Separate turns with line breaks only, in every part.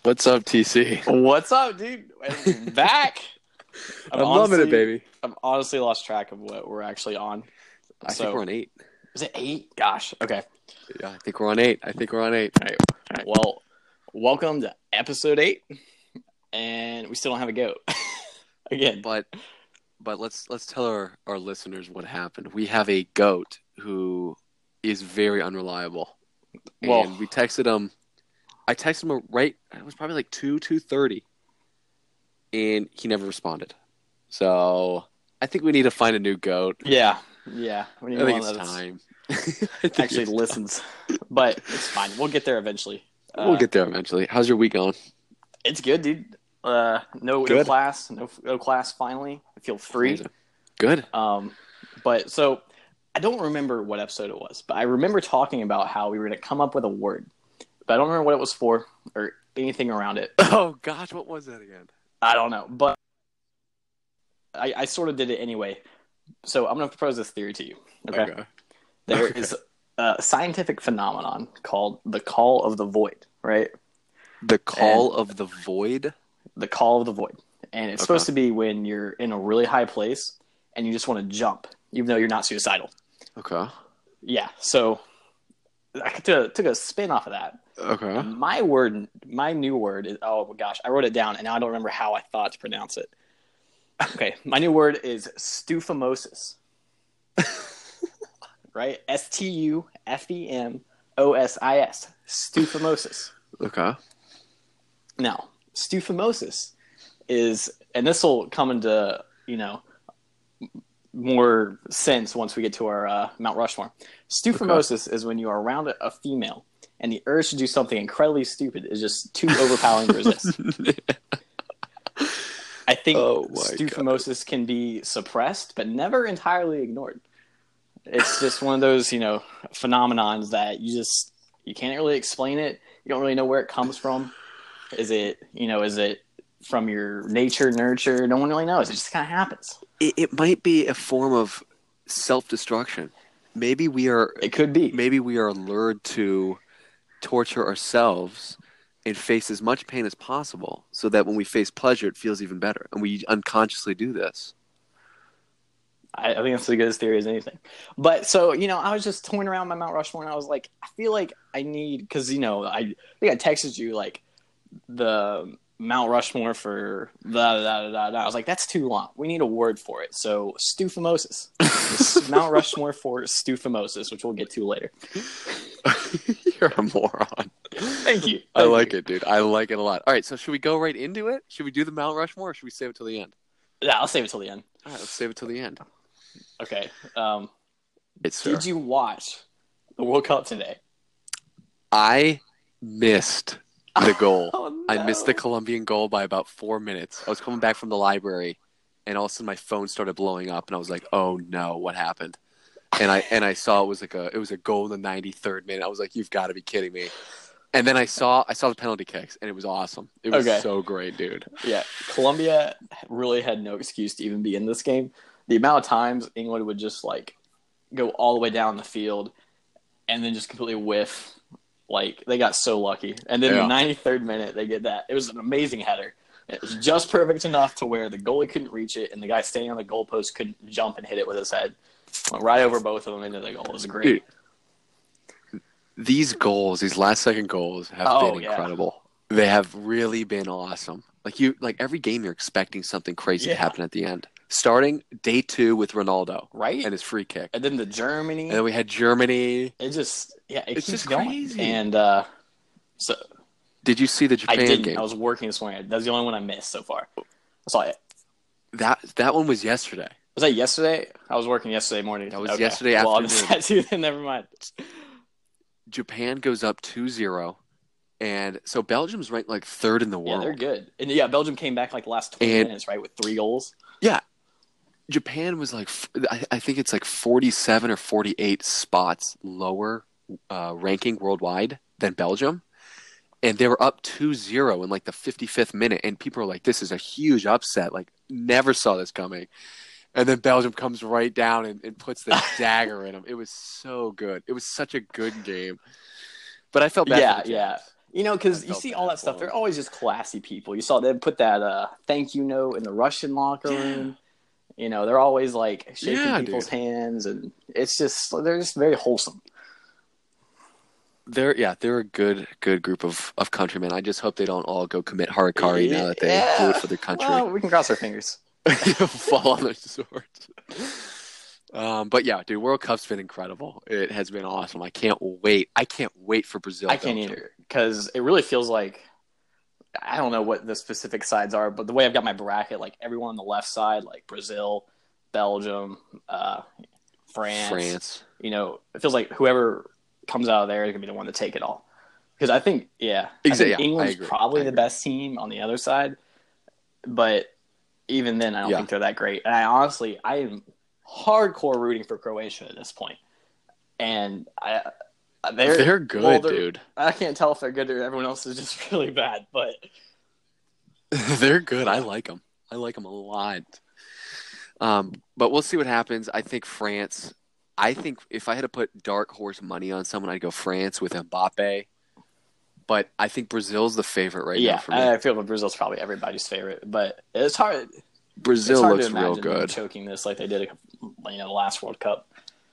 What's up, TC?
What's up, dude? Back.
I'm loving it, baby.
I've honestly lost track of what we're actually on.
I think we're on 8.
Is it 8? Gosh. Okay.
Yeah, I think we're on 8.
All right. Well, welcome to episode 8, and we still don't have a goat. Again.
But let's tell our listeners what happened. We have a goat who is very unreliable. And we texted him. I texted him right. It was probably like 2:30, and he never responded. So I think we need to find a new goat.
Yeah. We need
I think it's time.
Actually listens, but it's fine. We'll get there eventually.
We'll get there eventually. How's your week going?
It's good, dude. No class. No class. Finally, I feel free.
Amazing. Good.
But so I don't remember what episode it was, but I remember talking about how we were going to come up with a word. But I don't remember what it was for or anything around it.
Oh, gosh, what was that again?
I don't know, but I sort of did it anyway. So I'm going to propose this theory to you. Okay. There is a scientific phenomenon called the call of the void, right?
The call of the void?
The call of the void. And it's supposed to be when you're in a really high place and you just want to jump, even though you're not suicidal.
Okay.
Yeah, so I took a spin off of that.
Okay.
My new word is, oh my gosh, I wrote it down and now I don't remember how I thought to pronounce it. Okay, my new word is stufimosis. Right? Stufemosis. Stufimosis.
Okay.
Now, stufimosis is, and this will come into, more sense once we get to our Mount Rushmore. Stufimosis is when you are around a female and the urge to do something incredibly stupid is just too overpowering to resist. I think stufimosis can be suppressed, but never entirely ignored. It's just one of those, phenomenons that you can't really explain it. You don't really know where it comes from. Is it from your nature, nurture? No one really knows. It just kind of happens.
It might be a form of self-destruction. Maybe we are.
It could be.
Maybe we are lured to torture ourselves and face as much pain as possible, so that when we face pleasure, it feels even better, and we unconsciously do this.
I think that's as good a theory as anything. But so, I was just toying around my Mount Rushmore, and I was like, I feel like I need, because I think I texted you like the Mount Rushmore for da da da da. I was like, that's too long. We need a word for it. So stufimosis. Mount Rushmore for stufimosis, which we'll get to later.
You're a moron.
Thank you.
I like it, dude. I like it a lot. All right, so should we go right into it? Should we do the Mount Rushmore, or should we save it till the end?
Yeah, I'll save it till the end.
All right, let's save it till the end.
Okay.
Did
you watch the World Cup today?
I missed the goal.
Oh, no.
I missed the Colombian goal by about 4 minutes. I was coming back from the library, and all of a sudden my phone started blowing up, and I was like, "Oh no, what happened?" And I saw it was a goal in the 93rd minute. I was like, "You've got to be kidding me!" And then I saw the penalty kicks, and it was awesome. It was so great, dude.
Yeah, Colombia really had no excuse to even be in this game. The amount of times England would just go all the way down the field and then just completely whiff. They got so lucky. And then the 93rd minute, they get that. It was an amazing header. It was just perfect enough to where the goalie couldn't reach it and the guy standing on the goalpost couldn't jump and hit it with his head. Went right over both of them into the goal. It was great.
Dude, these last-second goals have been incredible. They have really been awesome. Every game you're expecting something crazy to happen at the end. Starting day 2 with Ronaldo,
right,
and his free kick,
and then the Germany,
and then we had Germany.
It's keeps
just
going.
Crazy.
And so,
did you see the Japan
game? I didn't.
Game?
I was working this morning. That's the only one I missed so far. I saw it.
That one was yesterday.
Was that yesterday? I was working yesterday morning.
That was yesterday afternoon.
Well, then never mind.
Japan goes up 2-0. And so Belgium's ranked 3rd in the world.
Yeah, they're good. And Belgium came back the last 20 minutes, right, with 3 goals.
Yeah. Japan was I think it's 47 or 48 spots lower ranking worldwide than Belgium. And they were up 2-0 in the 55th minute. And people are like, this is a huge upset. Never saw this coming. And then Belgium comes right down and puts the dagger in them. It was so good. It was such a good game. But I felt bad.
Yeah. Because you
felt
see all
bad
that stuff.
for
They're
him.
always just classy people. You saw them put that thank you note in the Russian locker room. They're always like shaking
Yeah,
people's
dude.
hands, and they're just very wholesome.
They're a good group of countrymen. I just hope they don't all go commit harakiri now that they blew it
Yeah.
for their country.
Well, we can cross our fingers.
Fall on their swords. But yeah, dude, World Cup's been incredible. It has been awesome. I can't wait. I can't wait for Brazil.
I can't either because it really feels like I don't know what the specific sides are, but the way I've got my bracket, like everyone on the left side, like Brazil, Belgium, France. It feels like whoever comes out of there is going to be the one to take it all. Because I think England's probably the best team on the other side, but even then, I don't think they're that great. And I am hardcore rooting for Croatia at this point. And
they're good, dude.
I can't tell if they're good or everyone else is just really bad, but
they're good. I like them. I like them a lot. But we'll see what happens. I think France. I think if I had to put dark horse money on someone, I'd go France with Mbappe. But I think Brazil's the favorite now for me.
I feel like Brazil's probably everybody's favorite, but it's hard.
Brazil
it's hard
looks
to imagine
real good.
them choking this like they did, the last World Cup.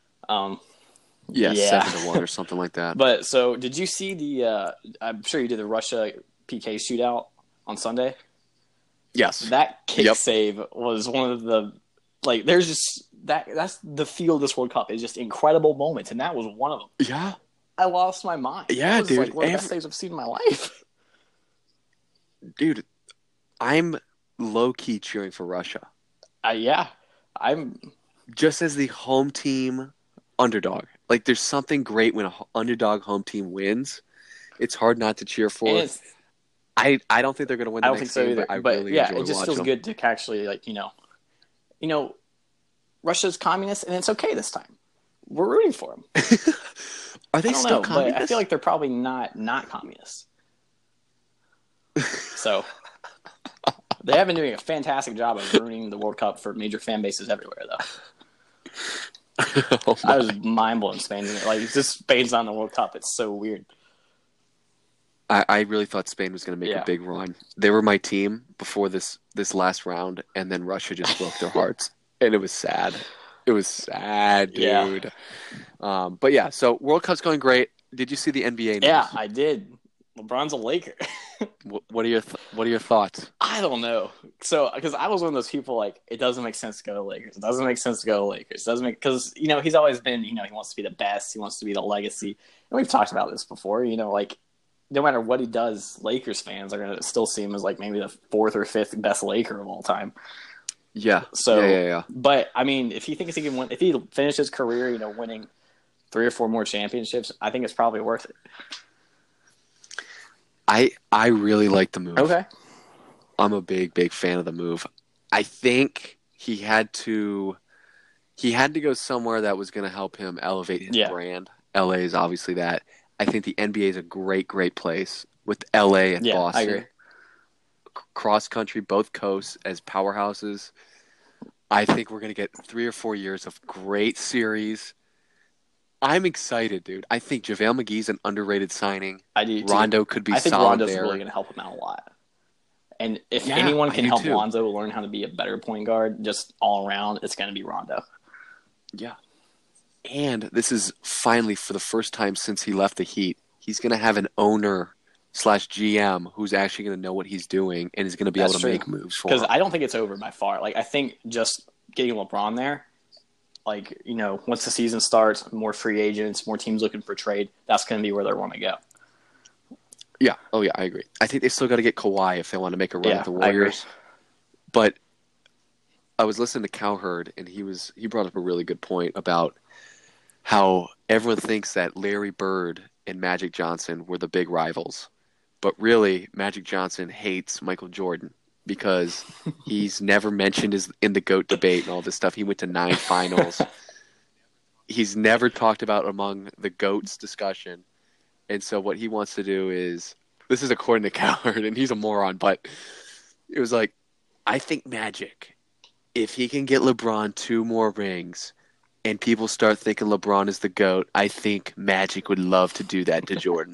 7-1 or something like that.
But so, did you see the? I'm sure you did the Russia PK shootout on Sunday.
Yes,
that kick save was one of the There's just that's the feel of this World Cup is just incredible moments, and that was one of them.
Yeah,
I lost my mind.
Yeah,
that was
dude,
one of the best saves I've seen in my life.
Dude, I'm low key cheering for Russia.
I'm
just as the home team underdog. There's something great when an underdog home team wins. It's hard not to cheer for. I don't think they're going to win. I don't think so either. But really enjoy
it just feels good to actually Russia's communist, and it's okay this time. We're rooting for them.
Are they still communist?
But I feel like they're probably not communists. So they have been doing a fantastic job of ruining the World Cup for major fan bases everywhere, though. I was mind blown Spain's just Spain's on the World Cup. It's so weird.
I really thought Spain was going to make a big run. They were my team before this last round, and then Russia just broke their hearts, and it was sad. It was sad, dude.
Yeah.
But yeah, so World Cup's going great. Did you see the NBA news?
Yeah, I did. LeBron's a Laker.
What are your thoughts?
I don't know. So, because I was one of those people it doesn't make sense to go to Lakers. It doesn't make sense to go to Lakers. It doesn't make because he's always been he wants to be the best. He wants to be the legacy. And we've talked about this before. No matter what he does, Lakers fans are gonna still see him as maybe the fourth or fifth best Laker of all time.
Yeah.
So
yeah.
But I mean, if he thinks he can win, if he finishes his career, winning 3 or 4 more championships, I think it's probably worth it.
I really like the move.
Okay.
I'm a big fan of the move. I think he had to go somewhere that was going to help him elevate his brand. LA is obviously that. I think the NBA is a great place with LA and Boston.
I agree.
Cross country, both coasts as powerhouses. I think we're going to get 3 or 4 years of great series. I'm excited, dude. I think JaVale McGee's an underrated signing.
I do too.
Rondo could be solid there.
I think Rondo's really going to help him out a lot. And if anyone can help Lonzo learn how to be a better point guard, just all around, it's going to be Rondo.
Yeah. And this is finally, for the first time since he left the Heat, he's going to have an owner / GM who's actually going to know what he's doing and is going to be able to make moves for him.
Because I don't think it's over by far. I think just getting LeBron there, once the season starts, more free agents, more teams looking for trade, that's going to be where they want to go.
Yeah. Oh, yeah, I agree. I think they still got to get Kawhi if they want to make a run at the Warriors. But I was listening to Cowherd, and he brought up a really good point about how everyone thinks that Larry Bird and Magic Johnson were the big rivals. But really, Magic Johnson hates Michael Jordan because he's never mentioned in the GOAT debate and all this stuff. He went to 9 finals. He's never talked about among the GOATs discussion. And so what he wants to do is, this is according to Cowherd, and he's a moron, but it was I think Magic, if he can get LeBron 2 more rings and people start thinking LeBron is the GOAT, I think Magic would love to do that to Jordan.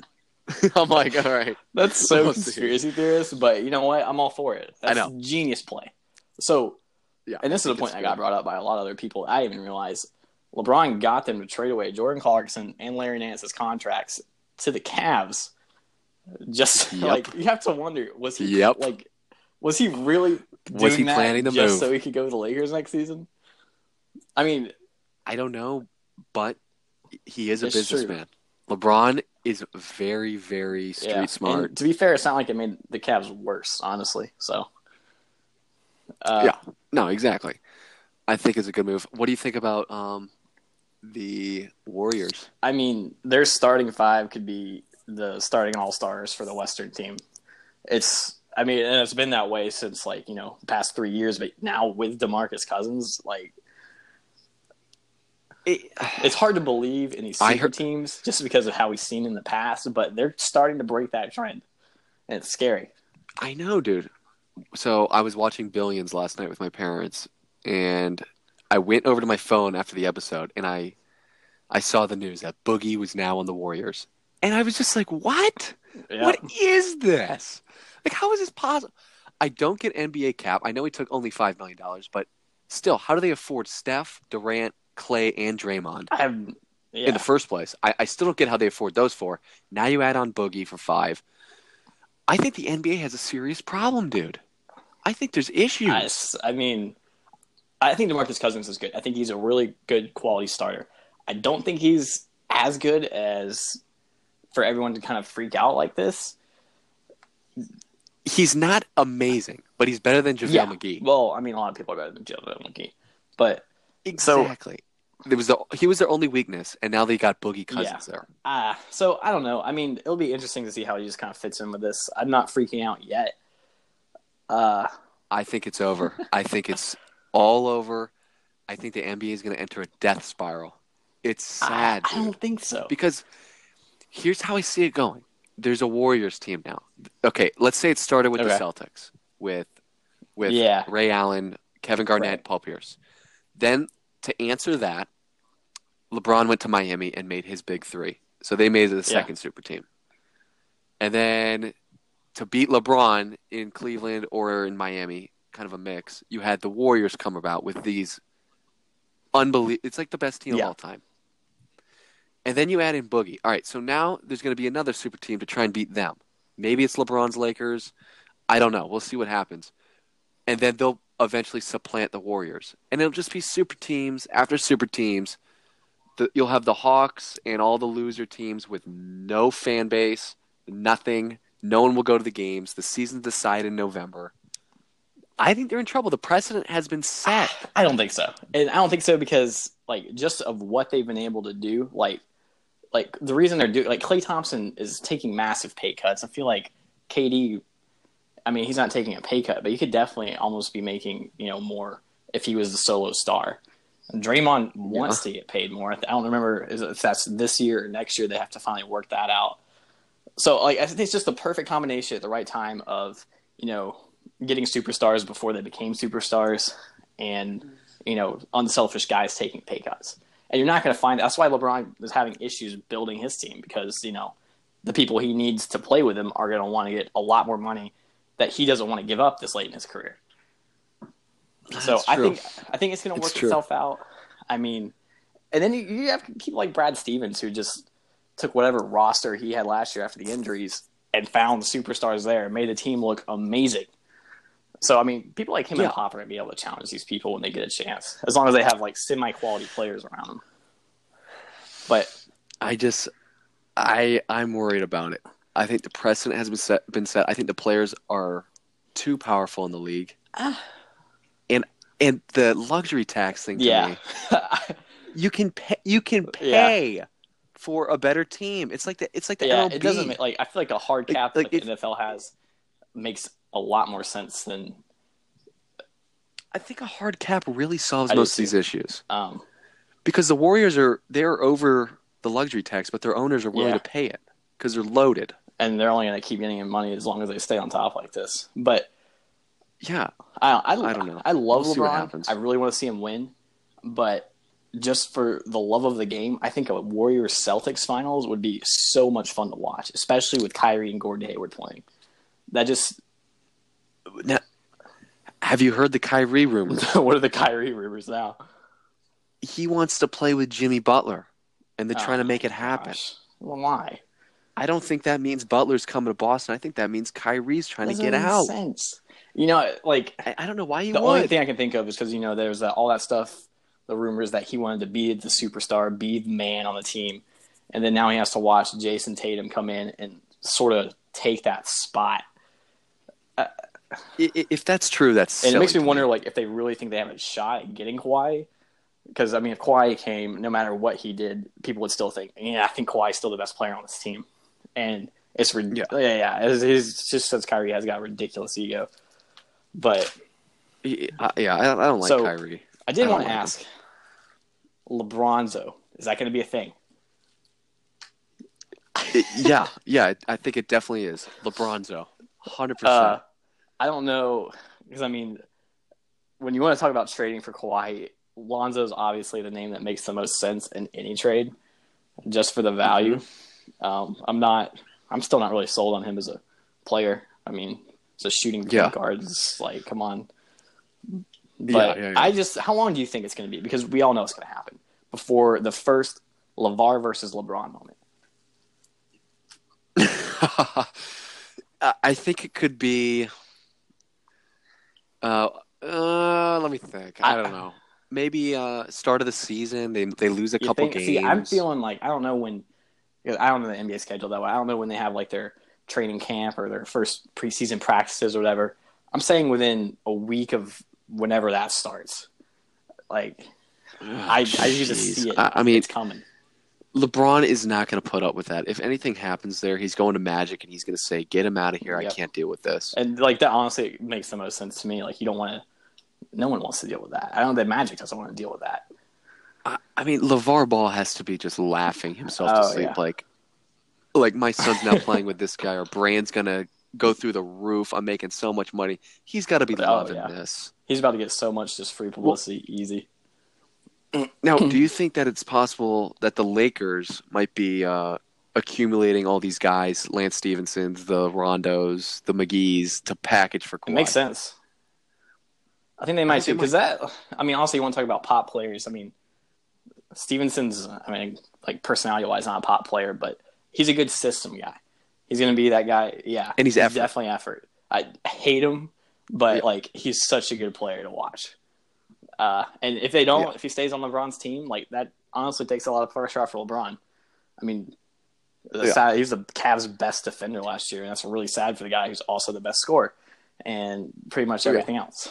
I'm like, all right.
That's so
We'll see.
conspiracy theorist, but you know what? I'm all for it. That's
I know.
genius play. So,
Yeah,
and this is a
think
point
it's
that
good.
got brought up by a lot of other people. I didn't even realize LeBron got them to trade away Jordan Clarkson and Larry Nance's contracts to the Cavs. Just
Yep.
like you have to wonder, was he
Yep.
like, was he really
Was
doing
he planning
that
the
just
move?
so he could go to the Lakers next season? I mean,
I don't know, but he is a
It's true.
businessman. LeBron is very, very street
yeah.
smart.
And to be fair, it's not like it made the Cavs worse, honestly. So,
Yeah. No, exactly. I think it's a good move. What do you think about the Warriors?
I mean, their starting five could be the starting all-stars for the Western team. I mean, and it's been that way since like, you know, the past 3 years, but now with DeMarcus Cousins, like it's hard to believe in these super teams just because of how we've seen in the past, but they're starting to break that trend. And it's scary.
I know, dude. So I was watching Billions last night with my parents, and I went over to my phone after the episode, and I saw the news that Boogie was now on the Warriors. And I was just like, what?
Yeah.
What is this? Like, how is this possible? I don't get NBA cap. I know he took only $5 million, but still, how do they afford Steph, Durant, Clay, and Draymond in the first place? I still don't get how they afford those four. Now you add on Boogie for $5. I think the NBA has a serious problem, dude. I think there's issues.
I mean, I think DeMarcus Cousins is good. I think he's a really good quality starter. I don't think he's as good as for everyone to kind of freak out like this.
He's not amazing, but he's better than JaVale McGee.
Well, I mean, a lot of people are better than JaVale McGee. But
exactly. He was their only weakness, and now they got Boogie Cousins there.
So I don't know. I mean, it'll be interesting to see how he just kind of fits in with this. I'm not freaking out yet.
I think it's over. I think it's all over. I think the NBA is going to enter a death spiral. It's sad.
I don't think so.
Because here's how I see it going. There's a Warriors team now. Okay, let's say it started with the Celtics, with Ray Allen, Kevin Garnett, Paul Pierce. Then to answer that, LeBron went to Miami and made his big three. So they made it the second super team. And then to beat LeBron in Cleveland or in Miami, kind of a mix, you had the Warriors come about with these it's like the best team of all time. And then you add in Boogie. All right, so now there's going to be another super team to try and beat them. Maybe it's LeBron's Lakers. I don't know. We'll see what happens. And then they'll eventually supplant the Warriors. And it'll just be super teams after super teams. You'll have the Hawks and all the loser teams with no fan base, nothing. No one will go to the games. The season's decided in November. I think they're in trouble. The precedent has been set.
I don't think so. And I don't think so because, like, just of what they've been able to do, like the reason they're doing, like, Klay Thompson is taking massive pay cuts. I feel like KD, I mean, he's not taking a pay cut, but he could definitely almost be making, you know, more if he was the solo star. And Draymond wants to get paid more. I don't remember if that's this year or next year. They have to finally work that out. So, like, I think it's just the perfect combination at the right time of, you know, getting superstars before they became superstars and, you know, unselfish guys taking pay cuts. And you're not going to find – that's why LeBron is having issues building his team because, you know, the people he needs to play with him are going to want to get a lot more money that he doesn't want to give up this late in his career. So I think it's going to work itself out. I mean, and then you have people like Brad Stevens who just took whatever roster he had last year after the injuries and found superstars there and made the team look amazing. So, I mean, people like him and Pop are going to be able to challenge these people when they get a chance, as long as they have, like, semi-quality players around them. But
I'm worried about it. I think the precedent has been set. I think the players are too powerful in the league. And the luxury tax thing to me, you can pay for a better team. It's like the MLB.
It doesn't make, like, I feel like a hard cap like the NFL has makes a lot more sense than
I think a hard cap really solves most of these issues. Because the Warriors they're over the luxury tax, but their owners are willing to pay it because they're loaded.
And they're only going to keep getting him money as long as they stay on top like this. But
yeah,
I don't know. I love LeBron.
See
I really want to see him win, but just for the love of the game, I think a Warriors Celtics finals would be so much fun to watch, especially with Kyrie and Gordon Hayward playing. That just
Now, have you heard the Kyrie rumors?
what are the Kyrie rumors now?
He wants to play with Jimmy Butler, and they're trying to make it happen.
Gosh. Well, why?
I don't think that means Butler's coming to Boston. I think that means Kyrie's trying to get
Doesn't make
out.
sense. You know, like
I don't know why you
the
would.
only thing I can think of is because there's all that stuff, the rumors that he wanted to be the superstar, be the man on the team, and then now he has to watch Jason Tatum come in and sort of take that spot.
If that's true, that's
And it
silly
makes me
to
wonder, like, if they really think they have a shot at getting Kawhi. Because, I mean, if Kawhi came, no matter what he did, people would still think, yeah, I think Kawhi's still the best player on this team. And it's ridiculous. Yeah. It's just since Kyrie has got a ridiculous ego. But
I don't like Kyrie.
I did want to ask, LeBronzo, is that going to be a thing?
Yeah, I think it definitely is. LeBronzo, 100%.
I don't know, because, I mean, when you want to talk about trading for Kawhi, Lonzo's obviously the name that makes the most sense in any trade, just for the value.
Mm-hmm.
I'm still not really sold on him as a player. I mean, as a shooting point guard, it's like, come on. But how long do you think it's going to be? Because we all know it's going to happen before the first LeVar versus LeBron moment.
I think it could be. Let me think. I don't know. Maybe start of the season. They lose a couple games.
See, I'm feeling like I don't know when. Because I don't know the NBA schedule that way. I don't know when they have like their training camp or their first preseason practices or whatever. I'm saying within a week of whenever that starts. Like, I used to see it.
I mean,
it's coming.
LeBron is not going to put up with that. If anything happens there, he's going to Magic and he's going to say, "Get him out of here. Yep. I can't deal with this."
And like that, honestly, makes the most sense to me. Like, you don't want to. No one wants to deal with that. I don't know that Magic doesn't want to deal with that.
I mean, LeVar Ball has to be just laughing himself to sleep. Yeah. Like my son's now playing with this guy. Our brand's gonna go through the roof. I'm making so much money. He's got to be loving this.
He's about to get so much just free publicity, easy.
Now, do you think that it's possible that the Lakers might be accumulating all these guys, Lance Stevensons, the Rondos, the McGees, to package for Kawhi?
It makes sense. I think they might too, because honestly, you want to talk about pop players. I mean, Stevenson's, like personality-wise, not a pop player, but he's a good system guy. He's going to be that guy, yeah.
And he's
definitely effort. I hate him, but like he's such a good player to watch. And if if he stays on LeBron's team, like that honestly takes a lot of pressure off for LeBron. I mean, he was the Cavs' best defender last year, and that's really sad for the guy who's also the best scorer and pretty much everything else.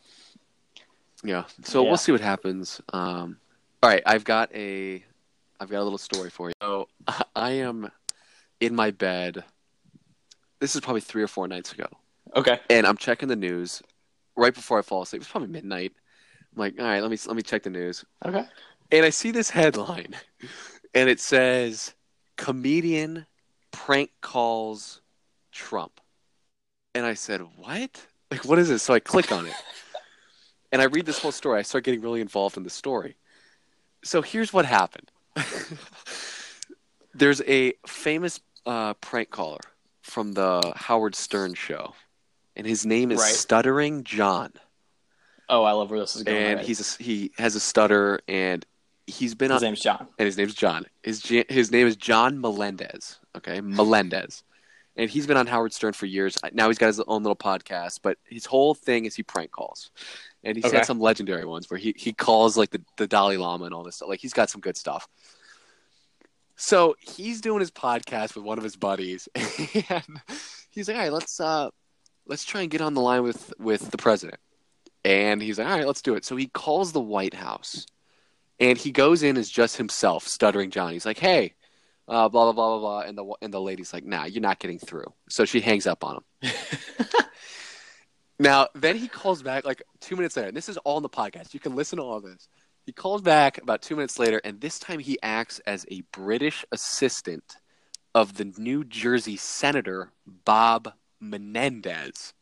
Yeah, so we'll see what happens. All right, I've got a little story for you. So I am in my bed. This is probably 3 or 4 nights ago.
Okay.
And I'm checking the news right before I fall asleep. It's probably midnight. I'm like, all right, let me check the news.
Okay.
And I see this headline, and it says, "Comedian prank calls Trump." And I said, what? Like, what is this? So I click on it. And I read this whole story. I start getting really involved in the story. So here's what happened. There's a famous prank caller from the Howard Stern show, and his name is Stuttering John.
Oh, I love where this is going.
And he has a stutter, and he's been
His name's John.
And his name's John. His name is John Melendez. Okay, Melendez. And he's been on Howard Stern for years. Now he's got his own little podcast, but his whole thing is he prank calls. And he's had some legendary ones where he calls like the Dalai Lama and all this stuff. Like, he's got some good stuff. So he's doing his podcast with one of his buddies, and he's like, all right, let's try and get on the line with the president. And he's like, all right, let's do it. So he calls the White House, and he goes in as just himself, Stuttering John. He's like, hey, blah, blah, blah, blah, blah. And the lady's like, nah, you're not getting through. So she hangs up on him. Now, then he calls back like 2 minutes later. And this is all in the podcast. You can listen to all this. He calls back about 2 minutes later, and this time he acts as a British assistant of the New Jersey Senator Bob Menendez.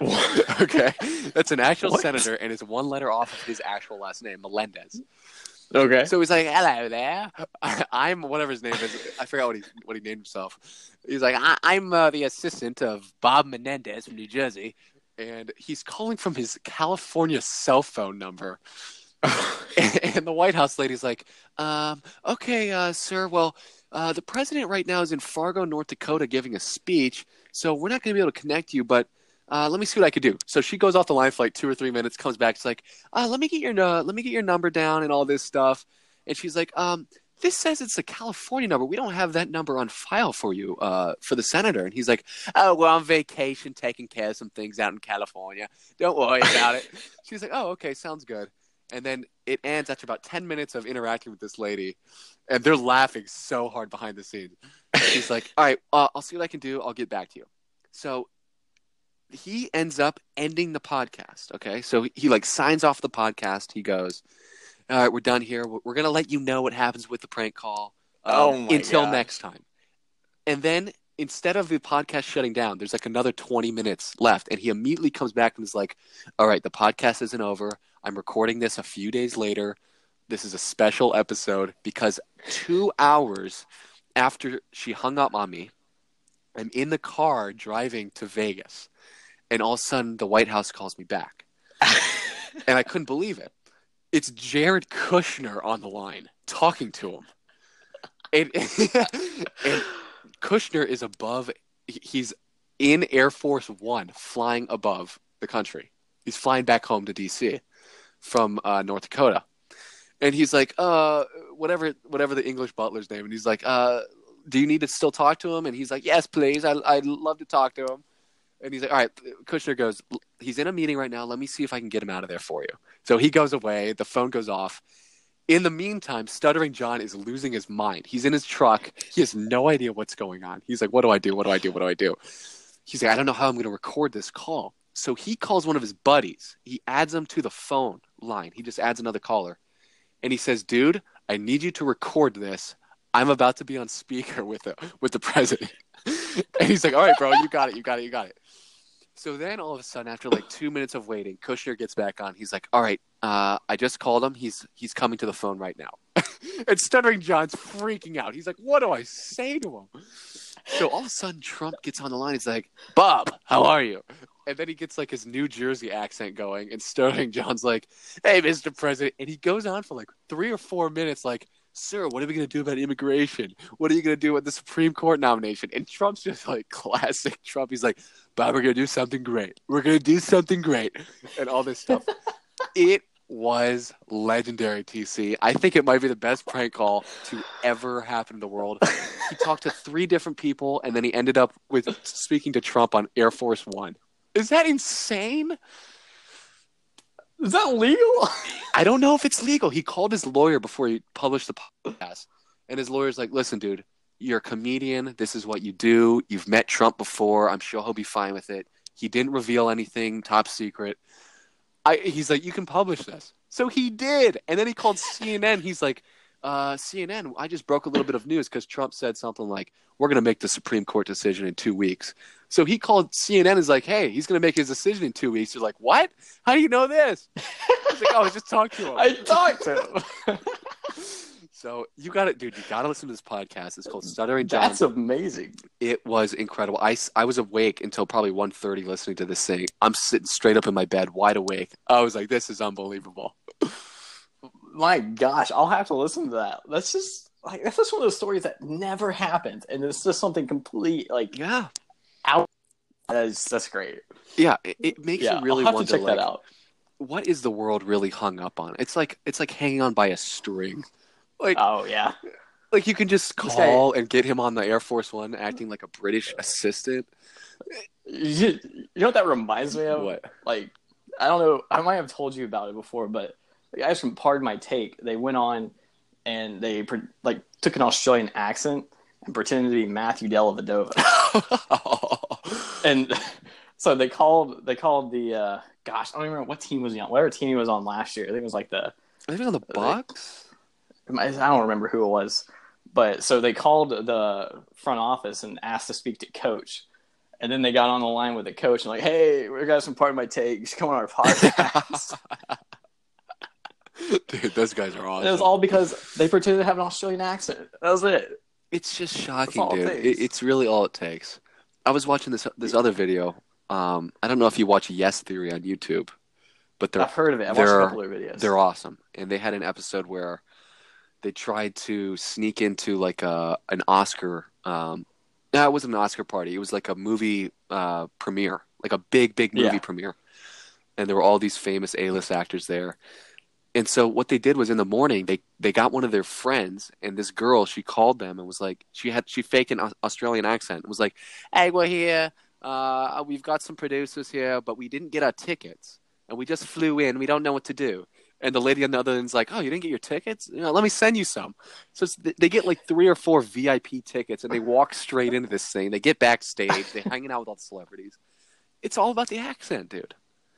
Okay? That's an actual senator, and it's one letter off of his actual last name, Melendez.
Okay.
So he's like, "Hello there, I'm whatever his name is. I forgot what he named himself. He's like, I'm the assistant of Bob Menendez from New Jersey, and he's calling from his California cell phone number." And the White House lady's like, "Okay, sir. Well, the president right now is in Fargo, North Dakota, giving a speech, so we're not going to be able to connect you, but." Let me see what I could do. So she goes off the line for like 2 or 3 minutes, comes back. She's like, let me get your number down and all this stuff. And she's like, this says it's a California number. We don't have that number on file for you, for the senator. And he's like, oh, we're on vacation, taking care of some things out in California. Don't worry about it. She's like, oh, okay, sounds good. And then it ends after about 10 minutes of interacting with this lady, and they're laughing so hard behind the scenes. She's like, all right, I'll see what I can do. I'll get back to you. So he ends up ending the podcast. Okay. So he like signs off the podcast. He goes, all right, we're done here. We're going to let you know what happens with the prank call until next time. And then instead of the podcast shutting down, there's like another 20 minutes left. And he immediately comes back and is like, all right, the podcast isn't over. I'm recording this a few days later. This is a special episode because 2 hours after she hung up on me, I'm in the car driving to Vegas. And all of a sudden, the White House calls me back. And I couldn't believe it. It's Jared Kushner on the line talking to him. And Kushner is above – he's in Air Force One flying above the country. He's flying back home to D.C. from North Dakota. And he's like, whatever the English butler's name. And he's like, do you need to still talk to him? And he's like, yes, please. I'd love to talk to him. And he's like, all right, Kushner goes, he's in a meeting right now. Let me see if I can get him out of there for you. So he goes away. The phone goes off. In the meantime, Stuttering John is losing his mind. He's in his truck. He has no idea what's going on. He's like, what do I do? What do I do? What do I do? He's like, I don't know how I'm going to record this call. So he calls one of his buddies. He adds him to the phone line. He just adds another caller. And he says, dude, I need you to record this. I'm about to be on speaker with the president. And he's like, all right, bro, you got it. So then all of a sudden, after like 2 minutes of waiting, Kushner gets back on. He's like, all right, I just called him. He's coming to the phone right now. And Stuttering John's freaking out. He's like, what do I say to him? So all of a sudden, Trump gets on the line. He's like, Bob, how are you? And then he gets like his New Jersey accent going. And Stuttering John's like, hey, Mr. President. And he goes on for like 3 or 4 minutes like, sir, what are we going to do about immigration? What are you going to do with the Supreme Court nomination? And Trump's just like classic Trump. He's like, Bob, we're going to do something great. We're going to do something great. And all this stuff. It was legendary, TC. I think it might be the best prank call to ever happen in the world. He talked to 3 different people, and then he ended up with speaking to Trump on Air Force One. Is that insane?
Is that legal?
I don't know if it's legal. He called his lawyer before he published the podcast. And his lawyer's like, listen, dude, you're a comedian. This is what you do. You've met Trump before. I'm sure he'll be fine with it. He didn't reveal anything top secret. He's like, you can publish this. So he did. And then he called CNN. He's like, CNN, I just broke a little bit of news because Trump said something like, we're going to make the Supreme Court decision in 2 weeks. So he called CNN and is like, hey, he's going to make his decision in 2 weeks. He's like, what? How do you know this? He's like, oh, just talk to him.
I talked to him.
So you got it, dude. You got to listen to this podcast. It's called Stuttering John.
That's amazing.
It was incredible. I was awake until probably 1:30 listening to this thing. I'm sitting straight up in my bed, wide awake. I was like, this is unbelievable.
My gosh, I'll have to listen to that. That's just one of those stories that never happened, and it's just something complete out. That's great.
Yeah, it makes you really
I'll have
wonder.
To check that out.
What is the world really hung up on? It's like hanging on by a string. Like,
oh yeah,
like you can just call and get him on the Air Force One, acting like a British assistant.
You know what that reminds me of?
What?
Like, I don't know. I might have told you about it before, but the guys from Pardon My Take, they went on and they took an Australian accent and pretended to be Matthew Dellavedova. And so they called the gosh, I don't even remember what team was he on. Whatever team he was on last year. I think it was like
I think it was on the Bucks.
I don't remember who it was. But so they called the front office and asked to speak to coach. And then they got on the line with the coach and like, hey, we got some Pardon My Take. Come on our podcast.
Dude, those guys are
And it was
awesome.
all because they pretended to have an Australian accent. That was it.
It's just
That's
shocking,
all it
dude.
takes.
It's really all it takes. I was watching this other video. I don't know if you watch Yes Theory on YouTube, but
I've heard of it. I watched a
they're
couple of their videos.
they're awesome. And they had an episode where they tried to sneak into like an Oscar. No, it wasn't an Oscar party. It was like a movie premiere, like a big movie
Yeah.
premiere. And there were all these famous A-list actors there. And so what they did was in the morning they got one of their friends, and this girl, she called them and was like, she faked an Australian accent and was like, "Hey, we're here. We've got some producers here, but we didn't get our tickets, and we just flew in. We don't know what to do." And the lady on the other end's like, "Oh, you didn't get your tickets? Let me send you some." So they get like 3 or 4 VIP tickets, and they walk straight into this thing. They get backstage. They're hanging out with all the celebrities. It's all about the accent, dude.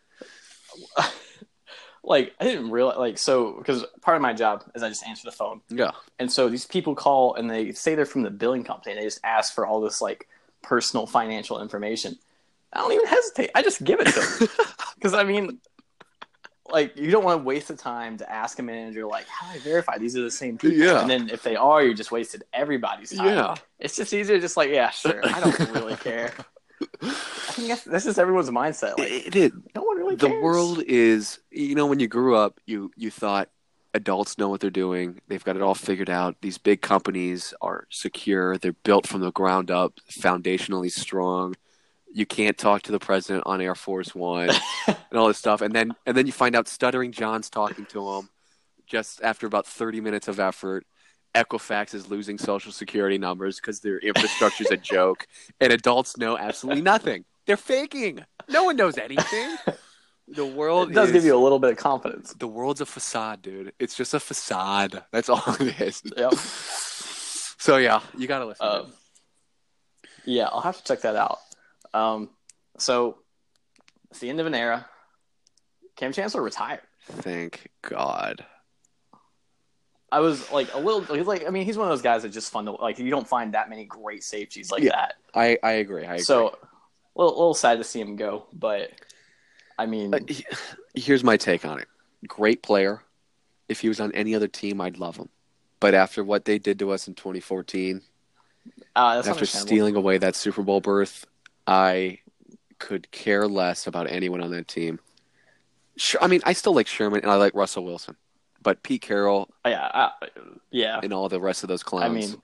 Like, I didn't realize, like, so, because part of my job is I just answer the phone.
Yeah.
And so these people call and they say they're from the billing company and they just ask for all this, like, personal financial information. I don't even hesitate. I just give it to them. Because, I mean, like, you don't want to waste the time to ask a manager, like, how do I verify these are the same people?
Yeah.
And then if they are, you just wasted everybody's time.
Yeah.
It's just easier, just like, yeah, sure. I don't really care. I think that's just everyone's mindset. Like,
It is.
no one really
The
cares.
world is, when you grew up, you thought adults know what they're doing. They've got it all figured out. These big companies are secure. They're built from the ground up, foundationally strong. You can't talk to the president on Air Force One and all this stuff. And then you find out Stuttering John's talking to him just after about 30 minutes of effort. Equifax is losing Social Security numbers because their infrastructure's a joke. And adults know absolutely nothing. They're faking. No one knows anything. The world
It does give you a little bit of confidence.
The world's a facade, dude. It's just a facade. That's all it is.
Yep.
So yeah, you gotta listen. To it.
Yeah, I'll have to check that out. So it's the end of an era. Cam Chancellor retired.
Thank God.
I was like a little like I mean he's one of those guys that just fun to like you don't find that many great safeties like that.
I agree.
So a little sad to see him go, but I mean
here's my take on it. Great player. If he was on any other team, I'd love him. But after what they did to us in 2014,
that's
after stealing away that Super Bowl berth, I could care less about anyone on that team. Sure, I mean, I still like Sherman and I like Russell Wilson, but Pete Carroll,
yeah,
and all the rest of those clowns.
I mean,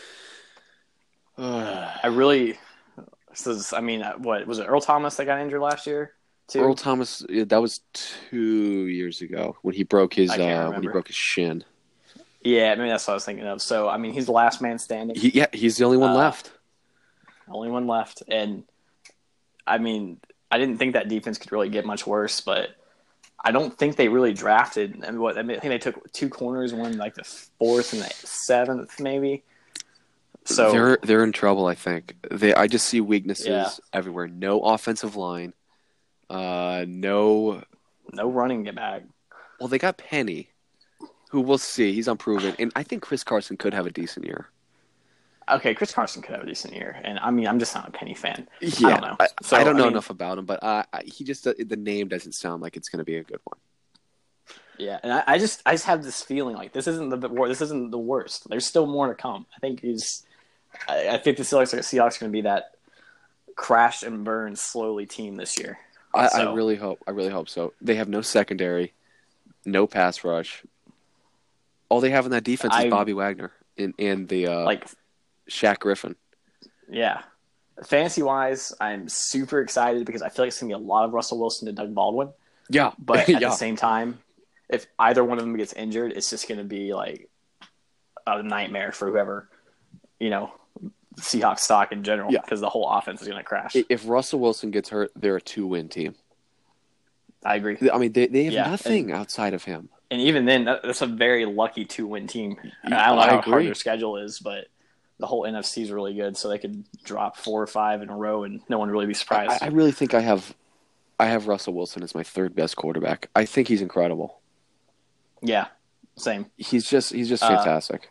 I really. I mean, what was it? Earl Thomas that got injured last year too.
Earl Thomas, that was 2 years ago when he broke his shin.
Yeah, maybe that's what I was thinking of. So, I mean, he's the last man standing.
He's the only one left.
Only one left, and I mean, I didn't think that defense could really get much worse, but I don't think they really drafted. I think they took 2 corners, one like the 4th and the 7th, maybe. So
they're in trouble. I think I just see weaknesses everywhere. No offensive line. No
running back.
Well, they got Penny, who we'll see. He's unproven, and I think Chris Carson could have a decent year.
Okay, Chris Carson could have a decent year, and I mean, I'm just not a Penny fan.
Yeah,
I don't know.
I don't know enough about him, but he just the name doesn't sound like it's going to be a good one.
Yeah, and I just have this feeling like this isn't the worst. There's still more to come. I think I think the Seahawks are going to be that crash and burn slowly team this year.
I really hope so. They have no secondary, no pass rush. All they have in that defense is Bobby Wagner and the Shaq Griffin.
Yeah. Fantasy wise, I'm super excited because I feel like it's going to be a lot of Russell Wilson to Doug Baldwin.
Yeah.
But at the same time, if either one of them gets injured, it's just going to be like a nightmare for whoever, Seahawks stock in general because the whole offense is going to crash.
If Russell Wilson gets hurt, they're a 2-win team.
I agree.
I mean, they have nothing outside of him.
And even then, that's a very lucky 2-win team. I don't know how hard their schedule is, but the whole NFC is really good, so they could drop 4 or 5 in a row and no one would really be surprised.
I really think I have Russell Wilson as my 3rd best quarterback. I think he's incredible.
Yeah, same.
He's just fantastic.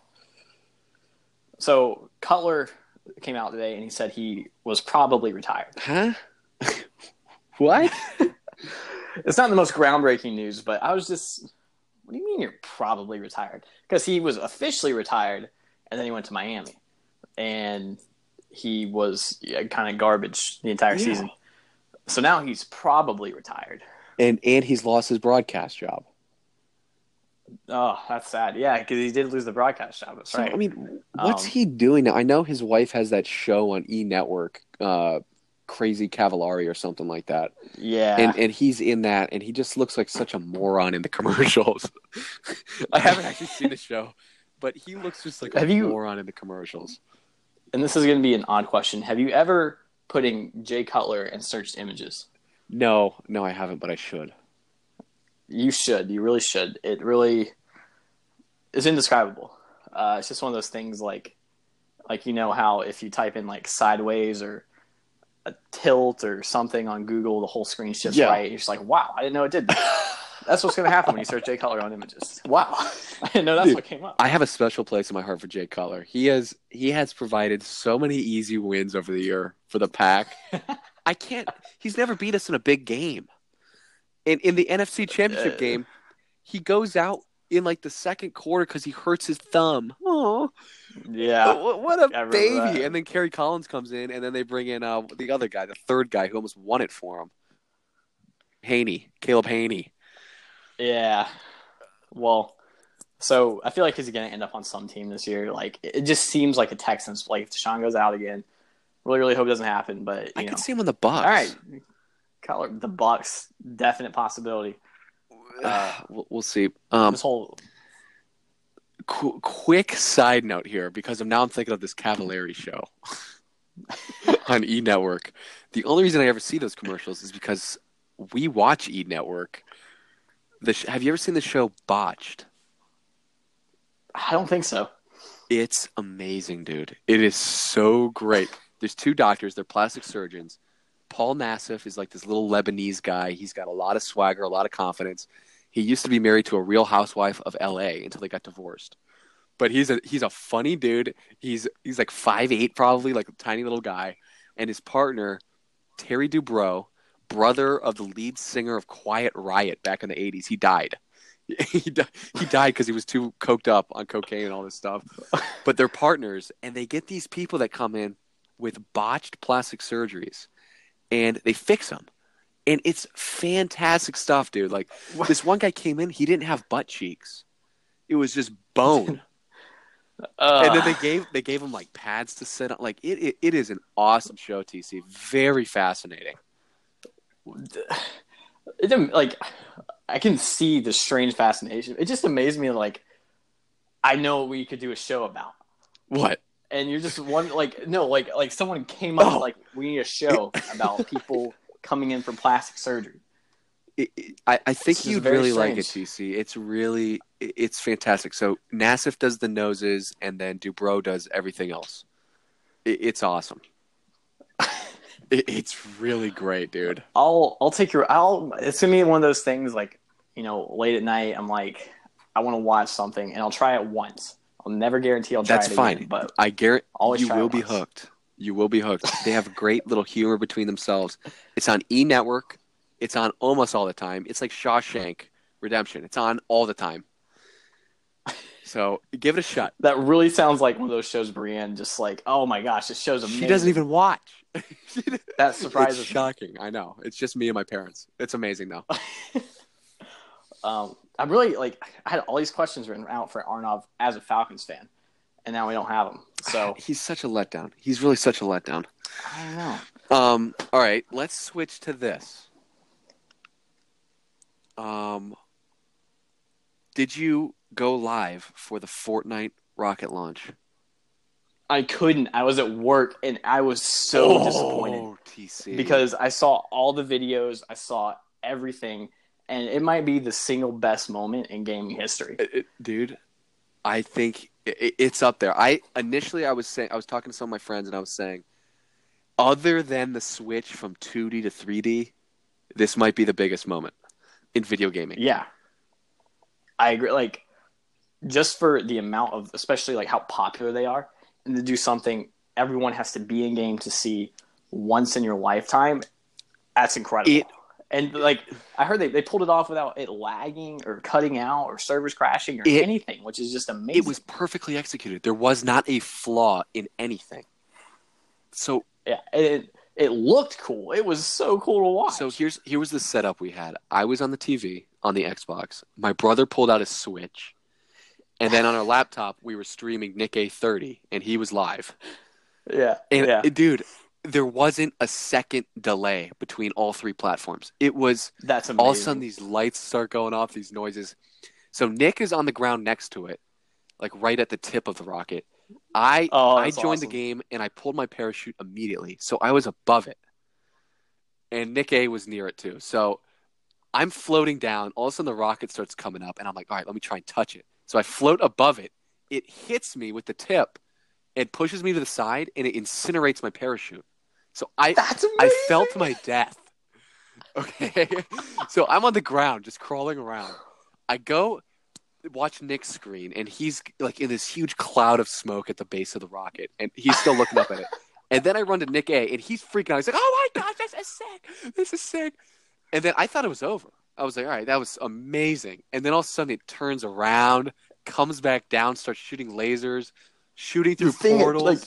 So Cutler came out today and he said he was probably retired.
Huh? What?
It's not the most groundbreaking news, but I was just what do you mean you're probably retired? Because he was officially retired, and then he went to Miami, and he was kind of garbage the entire season. So now he's probably retired.
And he's lost his broadcast job.
Oh, that's sad. Yeah, because he did lose the broadcast job. That's right.
I mean, what's he doing now? I know his wife has that show on E! Network, Crazy Cavallari or something like that.
Yeah.
And he's in that, and he just looks like such a moron in the commercials. I haven't actually seen the show, but he looks just like moron in the commercials.
And this is going to be an odd question. Have you ever put in Jay Cutler and searched images?
No, I haven't, but I should.
You should. You really should. It really is indescribable. It's just one of those things like you know how if you type in like sideways or a tilt or something on Google, the whole screen's just right. You're just like, wow, I didn't know it did that. That's what's going to happen when you search Jay Cutler on images. Wow. I didn't know that's what came up.
I have a special place in my heart for Jay Cutler. He has provided so many easy wins over the year for the Pack. He's never beat us in a big game. In the NFC Championship game, he goes out in like the second quarter because he hurts his thumb. Oh,
yeah.
What a baby. That. And then Kerry Collins comes in, and then they bring in the other guy, the third guy who almost won it for him. Caleb Haney.
Yeah. Well, so I feel like he's going to end up on some team this year. Like, it just seems like a Texans. Like, if Deshaun goes out again, really, really hope it doesn't happen. But I
could see him on the Bucs.
All right. Cutler, the Bucs, definite possibility.
We'll see.
This whole
quick side note here, because now I'm thinking of this Cavallari show on E! Network. The only reason I ever see those commercials is because we watch E! Network. Have you ever seen the show Botched?
I don't think so.
It's amazing, dude. It is so great. There's two doctors. They're plastic surgeons. Paul Nassif is like this little Lebanese guy. He's got a lot of swagger, a lot of confidence. He used to be married to a real housewife of L.A. until they got divorced. But he's a funny dude. He's like 5'8", probably, like a tiny little guy. And his partner, Terry Dubrow, brother of the lead singer of Quiet Riot back in the 80s, he died. He died because he was too coked up on cocaine and all this stuff. But they're partners, and they get these people that come in with botched plastic surgeries, and they fix them. And it's fantastic stuff, dude. Like, this one guy came in, he didn't have butt cheeks. It was just bone. And then they gave him like pads to sit on. Like, it is an awesome show, TC. Very fascinating.
Like, I can see the strange fascination. It just amazed me. Like, I know we could do a show about
what,
and you're just one like someone came up like, we need a show about people coming in for plastic surgery.
I think you'd really like it, TC. It's fantastic. So Nassif does the noses, and then Dubrow does everything else. It's awesome. It's really great, dude.
It's gonna be one of those things like, late at night, I'm like, I want to watch something, and I'll try it once. I'll never guarantee I'll try it again. That's fine,
but I guarantee you will be hooked. You will be hooked. They have great little humor between themselves. It's on E! Network. It's on almost all the time. It's like Shawshank Redemption. It's on all the time. So give it a shot.
That really sounds like one of those shows, Brienne, just like, oh my gosh, this show's amazing.
She doesn't even watch.
That surprises me.
It's shocking. I know. It's just me and my parents. It's amazing, though.
I'm really, I had all these questions written out for Arnav as a Falcons fan, and now we don't have them. So
he's such a letdown. He's really such a letdown.
I don't know.
All right, let's switch to this. Did you go live for the Fortnite rocket launch?
I couldn't. I was at work, and I was so disappointed.
TC.
Because I saw all the videos, I saw everything, and it might be the single best moment in gaming history.
Dude, I think it's up there. I was talking to some of my friends, and I was saying, other than the switch from 2D to 3D, this might be the biggest moment in video gaming.
Yeah. I agree. Just for the amount of, especially how popular they are, and to do something everyone has to be in game to see once in your lifetime, that's incredible. And like I heard they pulled it off without it lagging or cutting out or servers crashing or
It
anything, which is just amazing.
it was perfectly executed. There was not a flaw in anything. So
yeah, it looked cool. It was so cool to watch.
So here was the setup we had. I was on the TV on the Xbox. My brother pulled out a Switch, and then on our laptop we were streaming Nick A30, and he was live.
Yeah,
and dude, there wasn't a second delay between all three platforms. It was
that's amazing.
All of a sudden these lights start going off, these noises. So Nick is on the ground next to it, like right at the tip of the rocket. I joined the game and I pulled my parachute immediately, so I was above it, and Nick A was near it too. So I'm floating down. All of a sudden, the rocket starts coming up, and I'm like, "All right, let me try and touch it." So I float above it. It hits me with the tip, and pushes me to the side, and it incinerates my parachute. So I fell to my death. Okay, so I'm on the ground, just crawling around. I go watch Nick's screen, and he's like in this huge cloud of smoke at the base of the rocket, and he's still looking up at it. And then I run to Nick A, and he's freaking out. He's like, "Oh my gosh, this is sick! This is sick!" And then I thought it was over. I was like, "All right, that was amazing." And then all of a sudden, it turns around, comes back down, starts shooting lasers, shooting through portals.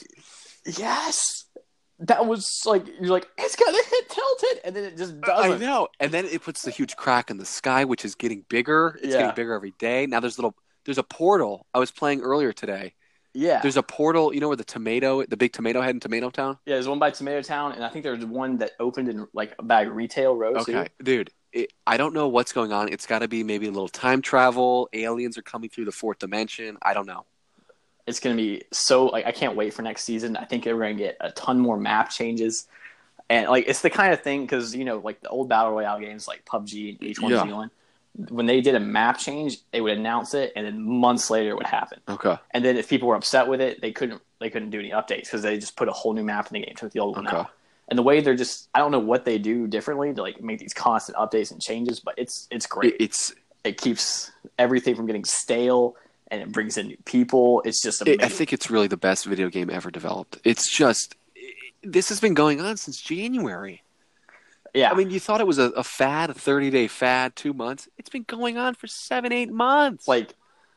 Yes. That was like, you're like, it's gonna hit tilted, and then it just doesn't.
I know. And then it puts the huge crack in the sky, which is getting bigger. It's getting bigger every day. Now there's a portal. I was playing earlier today.
Yeah.
There's a portal, you know where the big tomato head in Tomato Town?
Yeah, there's one by Tomato Town, and I think there's one that opened in like a bag retail row too.
Okay, dude. I don't know what's going on. It's got to be maybe a little time travel. Aliens are coming through the fourth dimension. I don't know.
It's going to be so, like, I can't wait for next season. I think we're going to get a ton more map changes. And, like, it's the kind of thing, because, you know, like, the old Battle Royale games, like PUBG and H1Z1, when they did a map change, they would announce it, and then months later it would happen.
Okay.
And then if people were upset with it, they couldn't do any updates, because they just put a whole new map in the game, took the old one out. And the way they're just, I don't know what they do differently to, like, make these constant updates and changes, but it's great. It keeps everything from getting stale, and it brings in new people. It's just amazing.
I think it's really the best video game ever developed. It's just, this has been going on since January.
Yeah.
I mean, you thought it was a fad, a 30-day fad, 2 months. It's been going on for 7-8 months.
Like,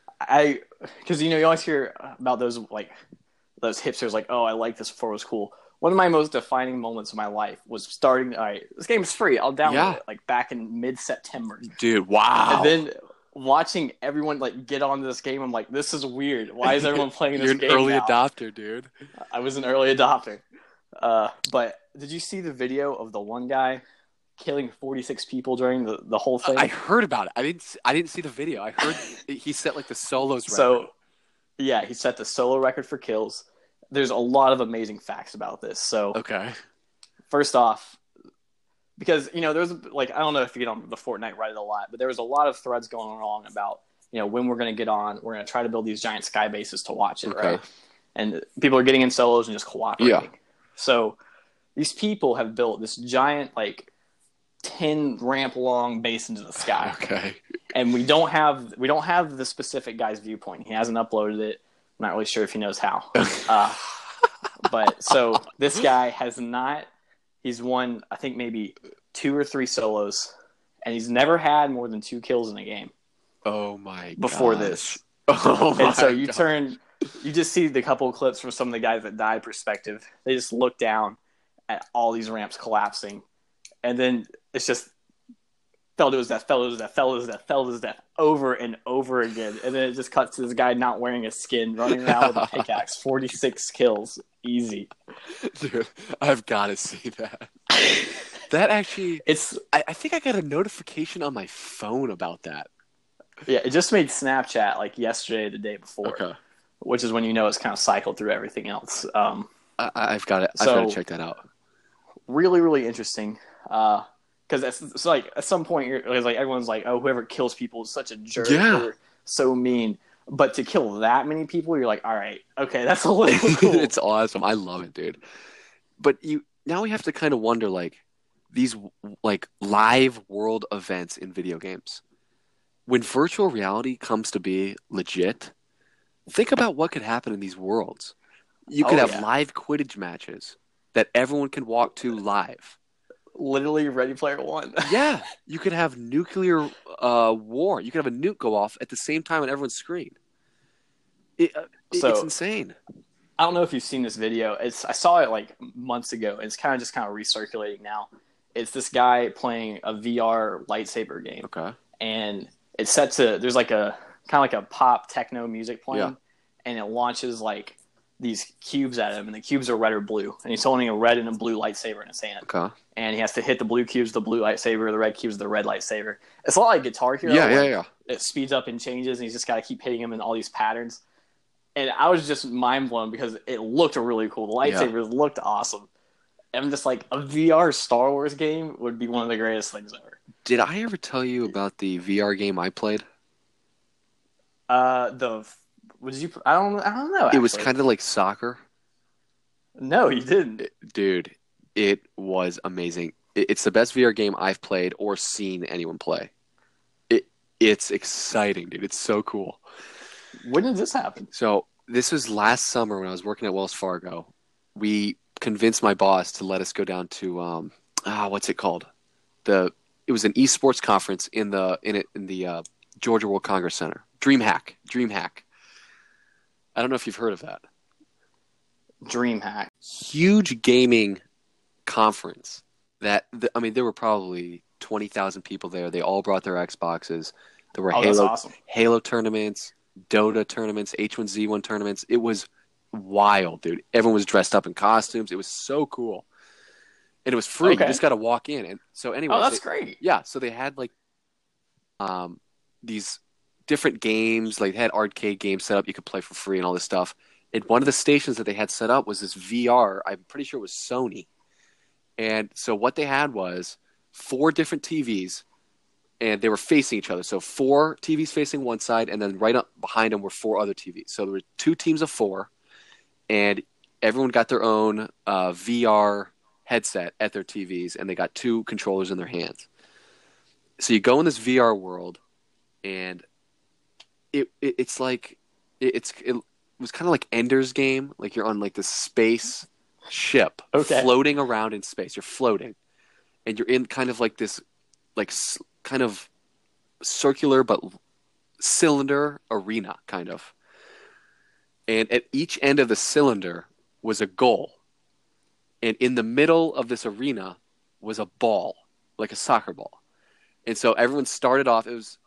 because, you know, you always hear about those hipsters, like, oh, I like this before it was cool. One of my most defining moments of my life was starting, all right, this game's free. I'll download it, like, back in mid-September.
Dude, wow.
And then watching everyone like get onto this game, I'm like, this is weird. Why is everyone playing this game?
You're an early
now?
adopter, dude.
I was an early adopter. But did you see the video of the one guy killing 46 people during the whole thing?
I heard about it. I didn't see the video. I heard he set like the solos record.
So, yeah, he set the solo record for kills. There's a lot of amazing facts about this. So,
okay.
First off, because, you know, there's, like, I don't know if you get on the Fortnite Reddit a lot, but there was a lot of threads going along about, you know, when we're going to get on, we're going to try to build these giant sky bases to watch it, right? And people are getting in solos and just cooperating. Yeah. So these people have built this giant, like, 10 ramp long base into the sky.
Okay.
And we don't have the specific guy's viewpoint. He hasn't uploaded it. I'm not really sure if he knows how. But so this guy has not. He's won, I think, maybe 2 or 3 solos, and he's never had more than 2 kills in a game.
Oh my!
Before this, and so you just see the couple of clips from some of the guys that died perspective. They just look down at all these ramps collapsing, and then it's just fell to his death, fell to his death, fell to his death, fell to his death, over and over again. And then it just cuts to this guy not wearing a skin, running around with a pickaxe. 46 kills, easy.
Dude, I've got to see that. That actually, I think I got a notification on my phone about that.
Yeah, it just made Snapchat like yesterday, the day before. Okay. Which is when you know it's kind of cycled through everything else.
I've got to check that out.
Really, really interesting. Because it's like at some point, it's like everyone's like, "Oh, whoever kills people is such a jerk, or so mean." But to kill that many people, you're like, "All right, okay, that's a little cool."
It's awesome. I love it, dude. But now we have to kind of wonder, like, these like live world events in video games. When virtual reality comes to be legit, think about what could happen in these worlds. You could have live Quidditch matches that everyone can walk to live.
literally Ready Player One.
Yeah, you could have nuclear war. You could have a nuke go off at the same time on everyone's screen. It's
So
insane.
I don't know if you've seen this video. I saw it like months ago. And it's kind of recirculating now. It's this guy playing a VR lightsaber game,
Okay.
and it's set to there's like a kind of like a pop techno music playing,
Yeah.
and it launches like these cubes at him, and the cubes are red or blue, and he's holding a red and a blue lightsaber in his hand.
Okay.
And he has to hit the blue cubes, the blue lightsaber, the red cubes, the red lightsaber. It's a lot like Guitar Hero.
Yeah.
It speeds up and changes, and he's just got to keep hitting him in all these patterns. And I was just mind blown because it looked really cool. The lightsabers looked awesome. And I'm just like, a VR Star Wars game would be one of the greatest things ever.
Did I ever tell you about the VR game I played?
I don't know. Actually.
It was kind of like soccer.
No, you didn't.
Dude, it was amazing. It's the best VR game I've played or seen anyone play. It's exciting, dude. It's so cool.
When did this happen?
So this was last summer when I was working at Wells Fargo. We convinced my boss to let us go down to what's it called? It was an esports conference in the Georgia World Congress Center. DreamHack. I don't know if you've heard of that.
DreamHack.
Huge gaming conference. There were probably 20,000 people there. They all brought their Xboxes. There were
That's awesome.
Halo tournaments, Dota tournaments, H1Z1 tournaments. It was wild, dude. Everyone was dressed up in costumes. It was so cool. And it was free.
Okay.
You just got to walk in. And so anyway,
that's great.
Yeah, so they had like these different games, like they had arcade games set up you could play for free and all this stuff. And one of the stations that they had set up was this VR. I'm pretty sure it was Sony. And so what they had was 4 different TVs, and they were facing each other. So 4 TVs facing one side, and then right up behind them were 4 other TVs. So there were 2 teams of 4, and everyone got their own VR headset at their TVs, and they got 2 controllers in their hands. So you go in this VR world, and it was kind of like Ender's Game. Like you're on like this space ship floating around in space. You're floating. And you're in kind of like this, like kind of circular but cylinder arena, kind of. And at each end of the cylinder was a goal. And in the middle of this arena was a ball, like a soccer ball. And so everyone started off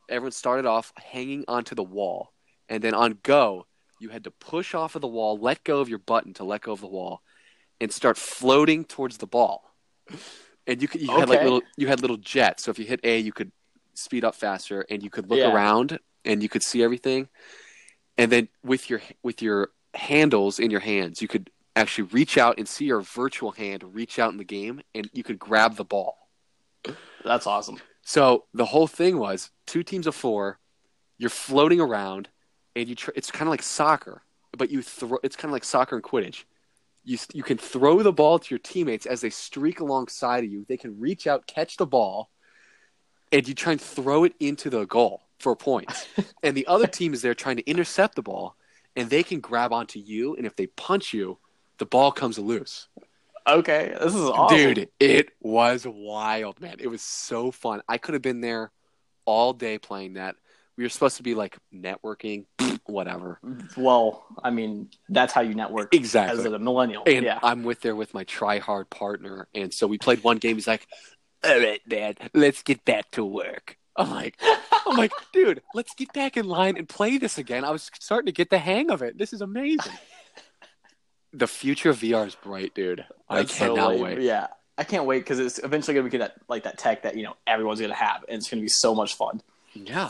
hanging onto the wall. And then on go, you had to push off of the wall, let go of your button to let go of the wall, and start floating towards the ball. And you had little jets. So if you hit A, you could speed up faster, and you could look around, and you could see everything. And then with your handles in your hands, you could actually reach out and see your virtual hand reach out in the game, and you could grab the ball.
That's awesome.
So the whole thing was 2 teams of 4. You're floating around, and it's kind of like soccer, but it's kind of like soccer and Quidditch. You can throw the ball to your teammates as they streak alongside of you. They can reach out, catch the ball, and you try and throw it into the goal for points. And the other team is there trying to intercept the ball, and they can grab onto you, and if they punch you, the ball comes loose.
Okay, this is awesome.
Dude, it was wild, man. It was so fun. I could have been there all day playing that. We were supposed to be like networking, whatever.
Well, I mean, that's how you network
exactly
as a millennial.
And I'm with my try-hard partner. And so we played one game. He's like, all right, Dad, let's get back to work. I'm like, dude, let's get back in line and play this again. I was starting to get the hang of it. This is amazing. The future of VR is bright, dude. I cannot wait.
Yeah, I can't wait because it's eventually going to be that tech that everyone's going to have, and it's going to be so much fun.
Yeah.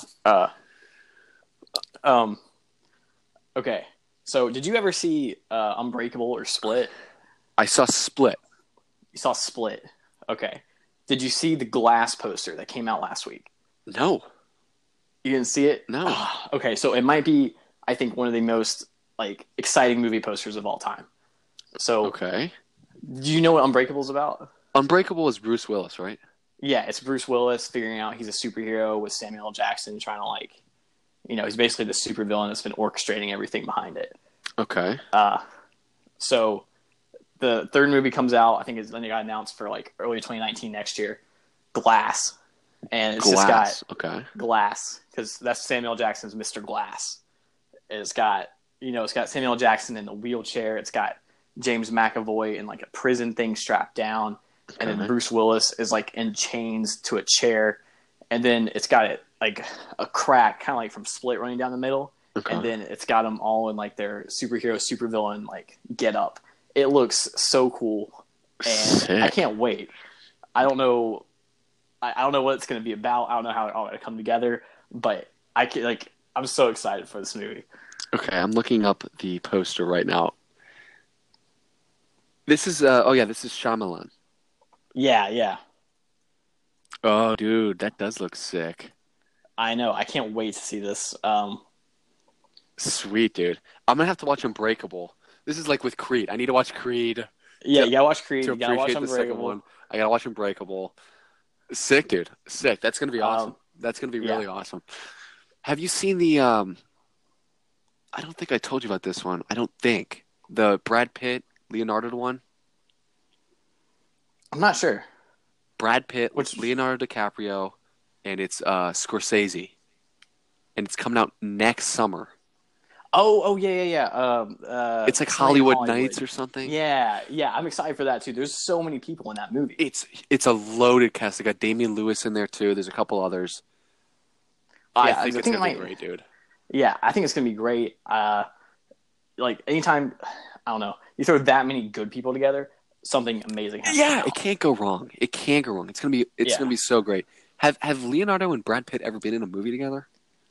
Okay. So, did you ever see Unbreakable or Split?
I saw Split.
You saw Split. Okay. Did you see the Glass poster that came out last week?
No.
You didn't see it?
No.
Okay, so it might be, I think, one of the most exciting movie posters of all time. So,
okay.
Do you know what Unbreakable is about?
Unbreakable is Bruce Willis, right?
Yeah, it's Bruce Willis figuring out he's a superhero with Samuel L. Jackson trying to he's basically the supervillain that's been orchestrating everything behind it.
Okay.
So the third movie comes out. I think then it got announced for like early 2019 next year. Glass, and it's just got Glass because that's Samuel Jackson's Mr. Glass. It's got Samuel Jackson in the wheelchair. It's got James McAvoy in like a prison thing strapped down, and then Bruce Willis is like in chains to a chair, and then it's got like a crack, kind of like from Split, running down the middle, and then it's got them all in like their superhero, supervillain like get up. It looks so cool, and sick. I can't wait. I don't know what it's going to be about. I don't know how it all going to come together, but I'm so excited for this movie.
Okay, I'm looking up the poster right now. This is this is Shyamalan.
Yeah.
Oh, dude, that does look sick.
I know. I can't wait to see this.
Sweet, dude. I'm gonna have to watch Unbreakable. This is like with Creed. I need to watch Creed.
Yeah, you gotta watch Creed.
You gotta watch Unbreakable. I gotta watch Unbreakable. Sick, dude. Sick. That's gonna be awesome. That's gonna be really awesome. Have you seen the? I don't think I told you about this one. I don't think the Brad Pitt, Leonardo one.
I'm not sure.
Brad Pitt, Leonardo DiCaprio, and it's Scorsese, and it's coming out next summer.
Oh yeah.
It's like Hollywood Nights or something.
Yeah. I'm excited for that too. There's so many people in that movie.
It's a loaded cast. They got Damian Lewis in there too. There's a couple others. I think it's gonna be great, dude.
Yeah, I think it's gonna be great. Like anytime, I don't know, you throw that many good people together, something amazing happens.
Yeah, it can't go wrong. It's gonna be so great. Have Leonardo and Brad Pitt ever been in a movie together?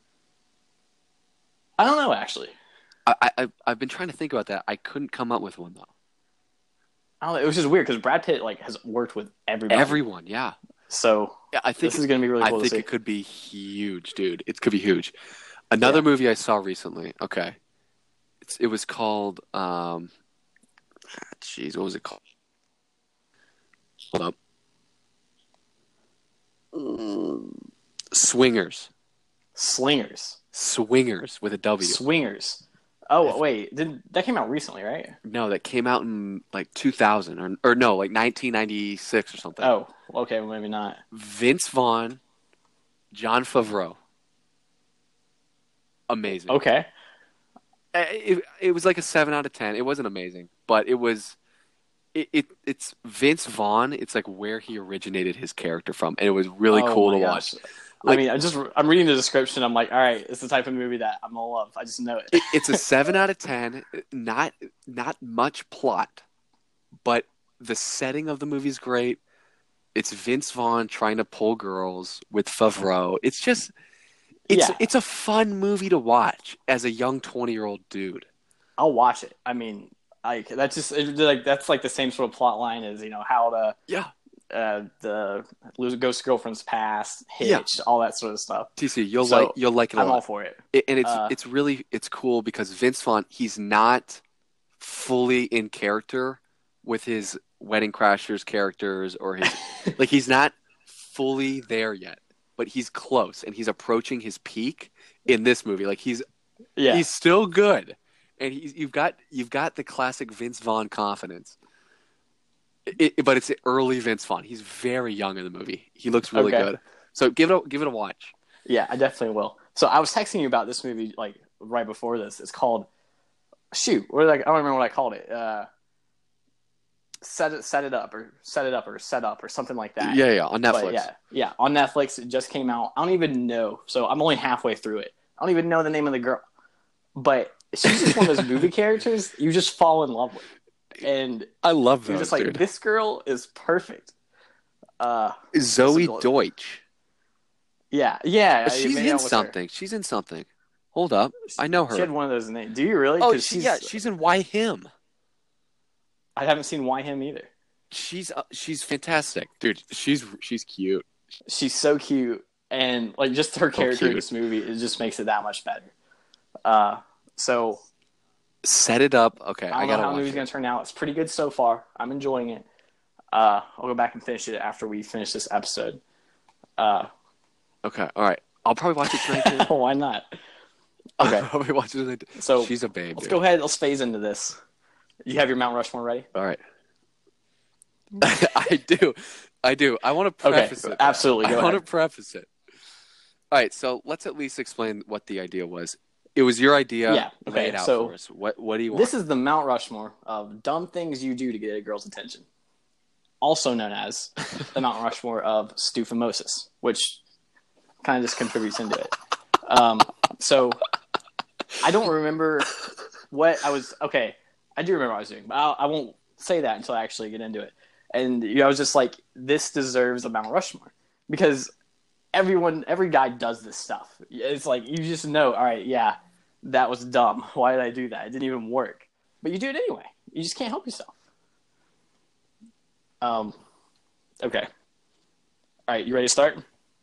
I don't know, actually.
I've been trying to think about that. I couldn't come up with one though.
I don't know, it was just weird because Brad Pitt has worked with everybody.
Everyone, yeah.
So I think this is gonna be really cool.
I think it could be huge, dude. It could be huge. Another movie I saw recently. Okay, it was called. What was it called? Hold up. Swingers with a W.
Swingers. Oh wait, that came out recently, right?
No, that came out in like 2000 or no, like 1996 or something.
Oh, okay, well, maybe not.
Vince Vaughn, Jon Favreau. Amazing.
Okay.
It was like a 7 out of 10. It wasn't amazing, but it was. It's Vince Vaughn. It's like where he originated his character from, and it was really cool to watch.
Like, I mean, I'm reading the description. I'm like, all right, it's the type of movie that I'm gonna love. I just know it.
It's a 7 out of 10. Not much plot, but the setting of the movie is great. It's Vince Vaughn trying to pull girls with Favreau. It's a fun movie to watch as a young 20-year-old dude.
I'll watch it. I mean, that's like the same sort of plot line as how the Ghost Girlfriend's Past, Hitch, all that sort of stuff.
TC, you'll like it a lot.
I'm all for it.
And it's cool because Vince Vaughn, he's not fully in character with his Wedding Crashers characters or his like he's not fully there yet, but he's close and he's approaching his peak in this movie. Like he's still good. And you've got the classic Vince Vaughn confidence. But it's early Vince Vaughn. He's very young in the movie. He looks really good. So give it a watch.
Yeah, I definitely will. So I was texting you about this movie like right before this. It's called I don't remember what I called it. Set it up or something like that.
Yeah, on Netflix.
But yeah, on Netflix. It just came out. I don't even know. So I'm only halfway through it. I don't even know the name of the girl. But she's just one of those movie characters you just fall in love with. And
I love those.
You're just like,
dude.
This girl is perfect.
Zoe Deutsch.
Yeah.
She's in something. She's in something. Hold up, I know her.
She had one of those names. Do you really?
Oh, she's in Why Him.
I haven't seen Why Him either.
She's fantastic, dude. She's cute.
She's so cute, and like just her character in this movie, it just makes it that much better. So
set it up. Okay,
I don't know how the movie's gonna turn out. It's pretty good so far. I'm enjoying it. I'll go back and finish it after we finish this episode.
Okay, all right. I'll probably watch it tonight.
Why not? Okay,
I'll watch it tonight.
So
she's a babe.
Let's go ahead. Let's phase into this. You have your Mount Rushmore ready?
All right. I do. I want to
Okay,
preface it.
absolutely. Go
I want to
ahead.
preface it. All right, so let's at least explain what the idea was. It was your idea.
Yeah.
Lay
Okay.
it out for
So
us. What do you want?
this is the Mount Rushmore of dumb things you do to get a girl's attention, also known as the Mount Rushmore of stufimosis, which kind of just contributes into it. So I don't remember what I was. Okay, I do remember what I was doing, but I won't say that until I actually get into it. And I was just like, this deserves a Mount Rushmore because every guy does this stuff. It's like you just know, all right, yeah, that was dumb. Why did I do that? It didn't even work, but you do it anyway. You just can't help yourself. Okay. All right, you ready to start?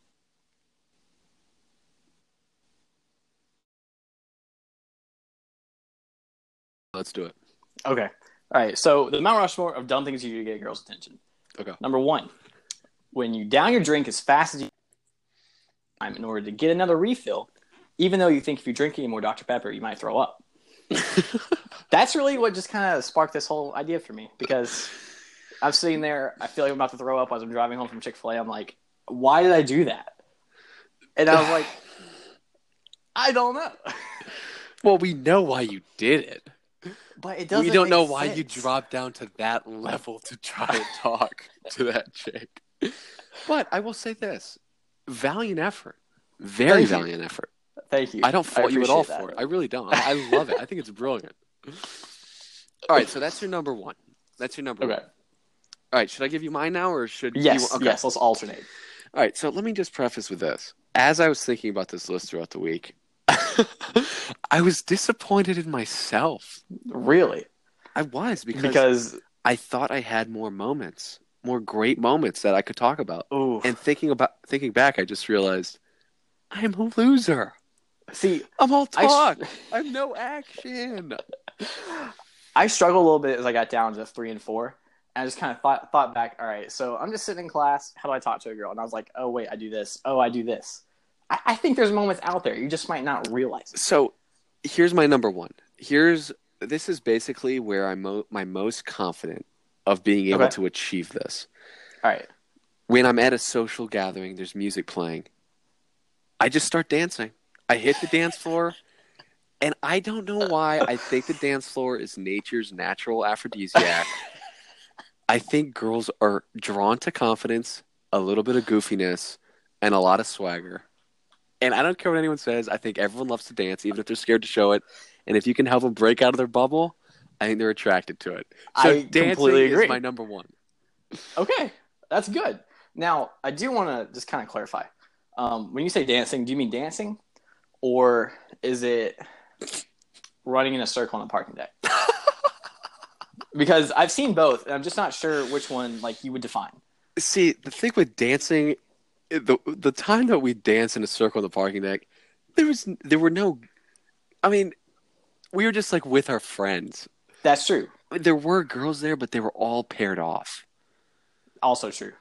Let's do it.
Okay. All right. So the Mount Rushmore of dumb things you do to get a girl's attention.
Okay.
Number one, when you down your drink as fast as you can in order to get another refill, even though you think if you drink any more Dr. Pepper, you might throw up. That's really what just kind of sparked this whole idea for me because I'm sitting there, I feel like I'm about to throw up as I'm driving home from Chick-fil-A. I'm like, why did I do that? And I was like, I don't know.
Well, we know why you did it.
But it doesn't
We don't know
make
why
sense.
you dropped down to that level to try and talk to that chick. But I will say this. Valiant effort. Very
Thank you.
valiant effort.
Thank you.
I don't fault you at all
appreciate
for
that.
it. I really don't. I love it. I think it's brilliant. All right, so that's your number one. That's your number
Okay.
one. All right, should I give you mine now or should
Yes,
you? Okay.
yes, let's alternate.
All right, so let me just preface with this. As I was thinking about this list throughout the week, I was disappointed in myself.
Really?
I was
Because
I thought I had more moments, more great moments that I could talk about.
ooh,
And thinking back, I just realized I'm a loser.
see,
I'm all talk.
I
I have no action.
I struggled a little bit as I got down to 3 and 4. And I just kind of thought back. All right, so I'm just sitting in class. How do I talk to a girl? And I was like, oh wait, I do this. Oh, I do this. I think there's moments out there you just might not realize it.
So here's my number one. This is basically where I'm my most confident of being able
Okay.
to achieve this.
All right.
When I'm at a social gathering, there's music playing. I just start dancing. I hit the dance floor, and I don't know why. I think the dance floor is nature's natural aphrodisiac. I think girls are drawn to confidence, a little bit of goofiness, and a lot of swagger. And I don't care what anyone says. I think everyone loves to dance, even if they're scared to show it. And if you can help them break out of their bubble, I think they're attracted to it. So
I
dancing
completely agree.
is my number one.
Okay, that's good. Now, I do want to just kind of clarify. When you say dancing, do you mean dancing? Or is it running in a circle on a parking deck? Because I've seen both, and I'm just not sure which one like you would define.
See, the thing with dancing, the time that we danced in a circle on the parking deck, there were no. I mean, we were just like with our friends.
That's true.
There were girls there, but they were all paired off.
Also true.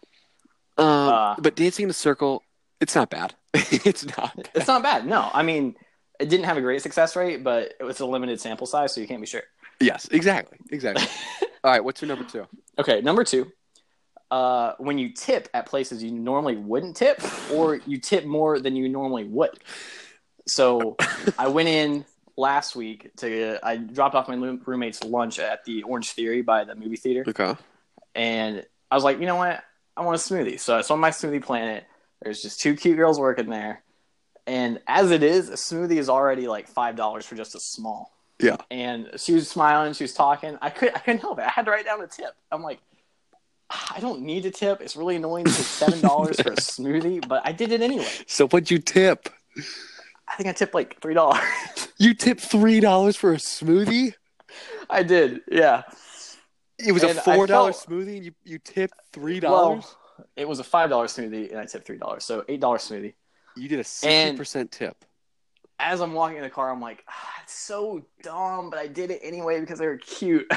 But dancing in a circle, it's not bad. It's not bad.
It's not bad. No, I mean, it didn't have a great success rate, but it was a limited sample size, so you can't be sure.
Yes, exactly. All right, what's your number two?
Okay, number 2. When you tip at places you normally wouldn't tip, or you tip more than you normally would. So I went in last week I dropped off my roommate's lunch at the Orange Theory by the movie theater.
Okay.
And I was like, you know what? I want a smoothie. So I saw my Smoothie Planet. There's just 2 cute girls working there. And as it is, a smoothie is already like $5 for just a small.
Yeah.
And she was smiling. She was talking. I couldn't help it. I had to write down a tip. I'm like, I don't need a tip. It's really annoying to take $7 for a smoothie, but I did it anyway.
So what'd you tip?
I think I tipped like $3.
You tipped $3 for a smoothie?
I did, yeah.
It was a
And I
$4
felt-
smoothie and you tipped $3?
Well, it was a $5 smoothie, and I tipped $3, so $8 smoothie.
You did a 60% tip.
As I'm walking in the car, I'm like, it's so dumb, but I did it anyway because they were cute.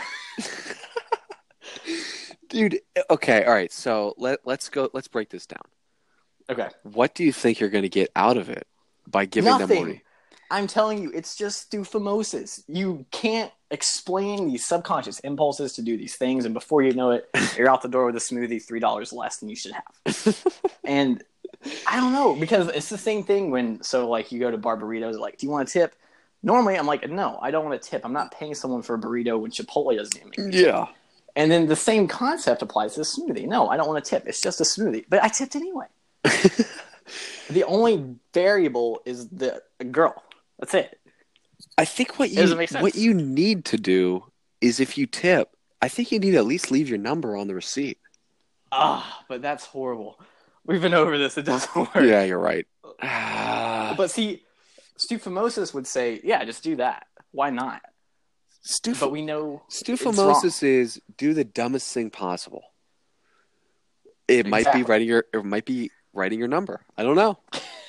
Dude, okay, all right. So let's break this down.
Okay.
What do you think you're going to get out of it by giving them
Nothing.
money?
I'm telling you, it's just phimosis. You can't explain these subconscious impulses to do these things, and before you know it, you're out the door with a smoothie $3 less than you should have. And I don't know, because it's the same thing when, so like you go to bar burritos, like, do you want a tip? Normally, I'm like, no, I don't want a tip. I'm not paying someone for a burrito when Chipotle doesn't even make me tip.
Yeah.
And then the same concept applies to the smoothie. No, I don't want a tip. It's just a smoothie. But I tipped anyway. The only variable is the girl. That's it.
I think what you need to do is, if you tip, I think you need to at least leave your number on the receipt.
But that's horrible. We've been over this. It doesn't work.
Yeah, you're right.
But see, Stu Phimosis would say, yeah, just do that. Why not? But we know
Stu Phimosis is do the dumbest thing possible. It might be writing your number. I don't know.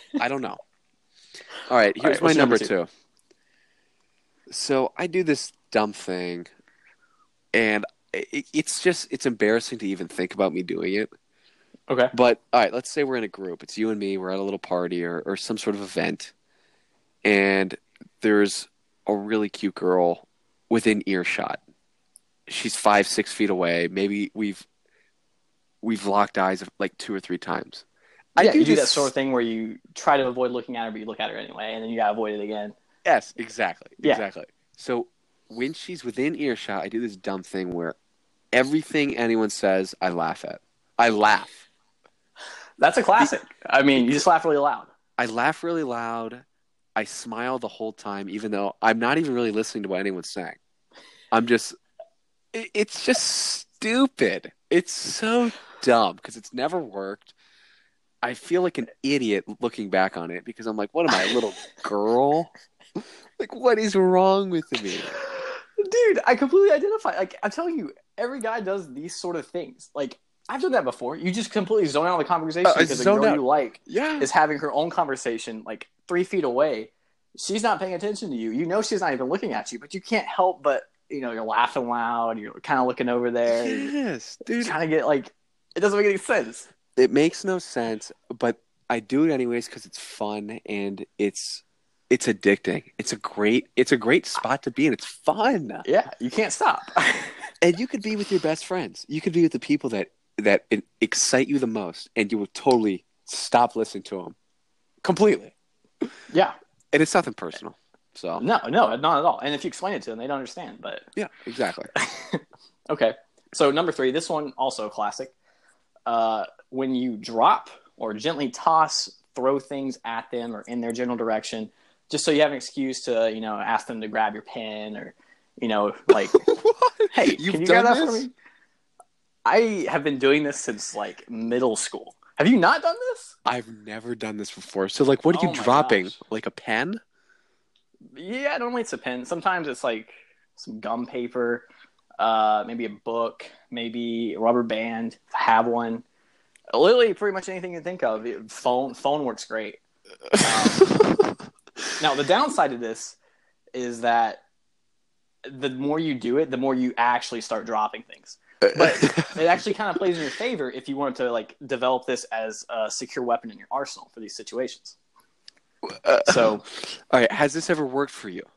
All right, here's my number two. So I do this dumb thing, and it's embarrassing to even think about me doing it.
Okay.
But all right, let's say we're in a group. It's you and me. We're at a little party or some sort of event, and there's a really cute girl within earshot. She's 5-6 feet away. Maybe we've locked eyes like 2 or 3 times.
Yeah, you do that sort of thing where you try to avoid looking at her, but you look at her anyway, and then you gotta avoid it again.
Yes, exactly.
Yeah.
Exactly. So when she's within earshot, I do this dumb thing where everything anyone says, I laugh at. I laugh.
That's a classic. I mean, you just laugh really loud.
I laugh really loud. I smile the whole time, even though I'm not even really listening to what anyone's saying. It's just stupid. It's so dumb because it's never worked. I feel like an idiot looking back on it because I'm like, what am I, a little girl? Like, what is wrong with me?
Dude, I completely identify. Like, I'm telling you, every guy does these sort of things. Like, I've done that before. You just completely zone out of the conversation because the girl you like is having her own conversation like 3 feet away. She's not paying attention to you. You know she's not even looking at you, but you can't help but, you're laughing loud. You're kind of looking over there.
Yes, dude.
Trying to get, it doesn't make any sense.
It makes no sense, but I do it anyways because it's fun and it's addicting. It's a great spot to be in. It's fun.
Yeah, you can't stop.
And you could be with your best friends. You could be with the people that excite you the most, and you will totally stop listening to them completely.
Yeah,
and it's nothing personal. So
no, not at all. And if you explain it to them, they don't understand. But
yeah, exactly.
Okay, so number 3, this one also a classic. When you drop or gently throw things at them or in their general direction, just so you have an excuse to, ask them to grab your pen or, like, hey, can you grab that for me? I have been doing this since middle school. Have you not done this?
I've never done this before. So what are you dropping? Gosh. Like a pen?
Yeah, normally it's a pen. Sometimes it's some gum paper, maybe a book, maybe a rubber band, if I have one. Literally pretty much anything you think of. Phone works great. Now, the downside to this is that the more you do it, the more you actually start dropping things. But it actually kind of plays in your favor if you wanted to develop this as a secure weapon in your arsenal for these situations. So,
all right, has this ever worked for you?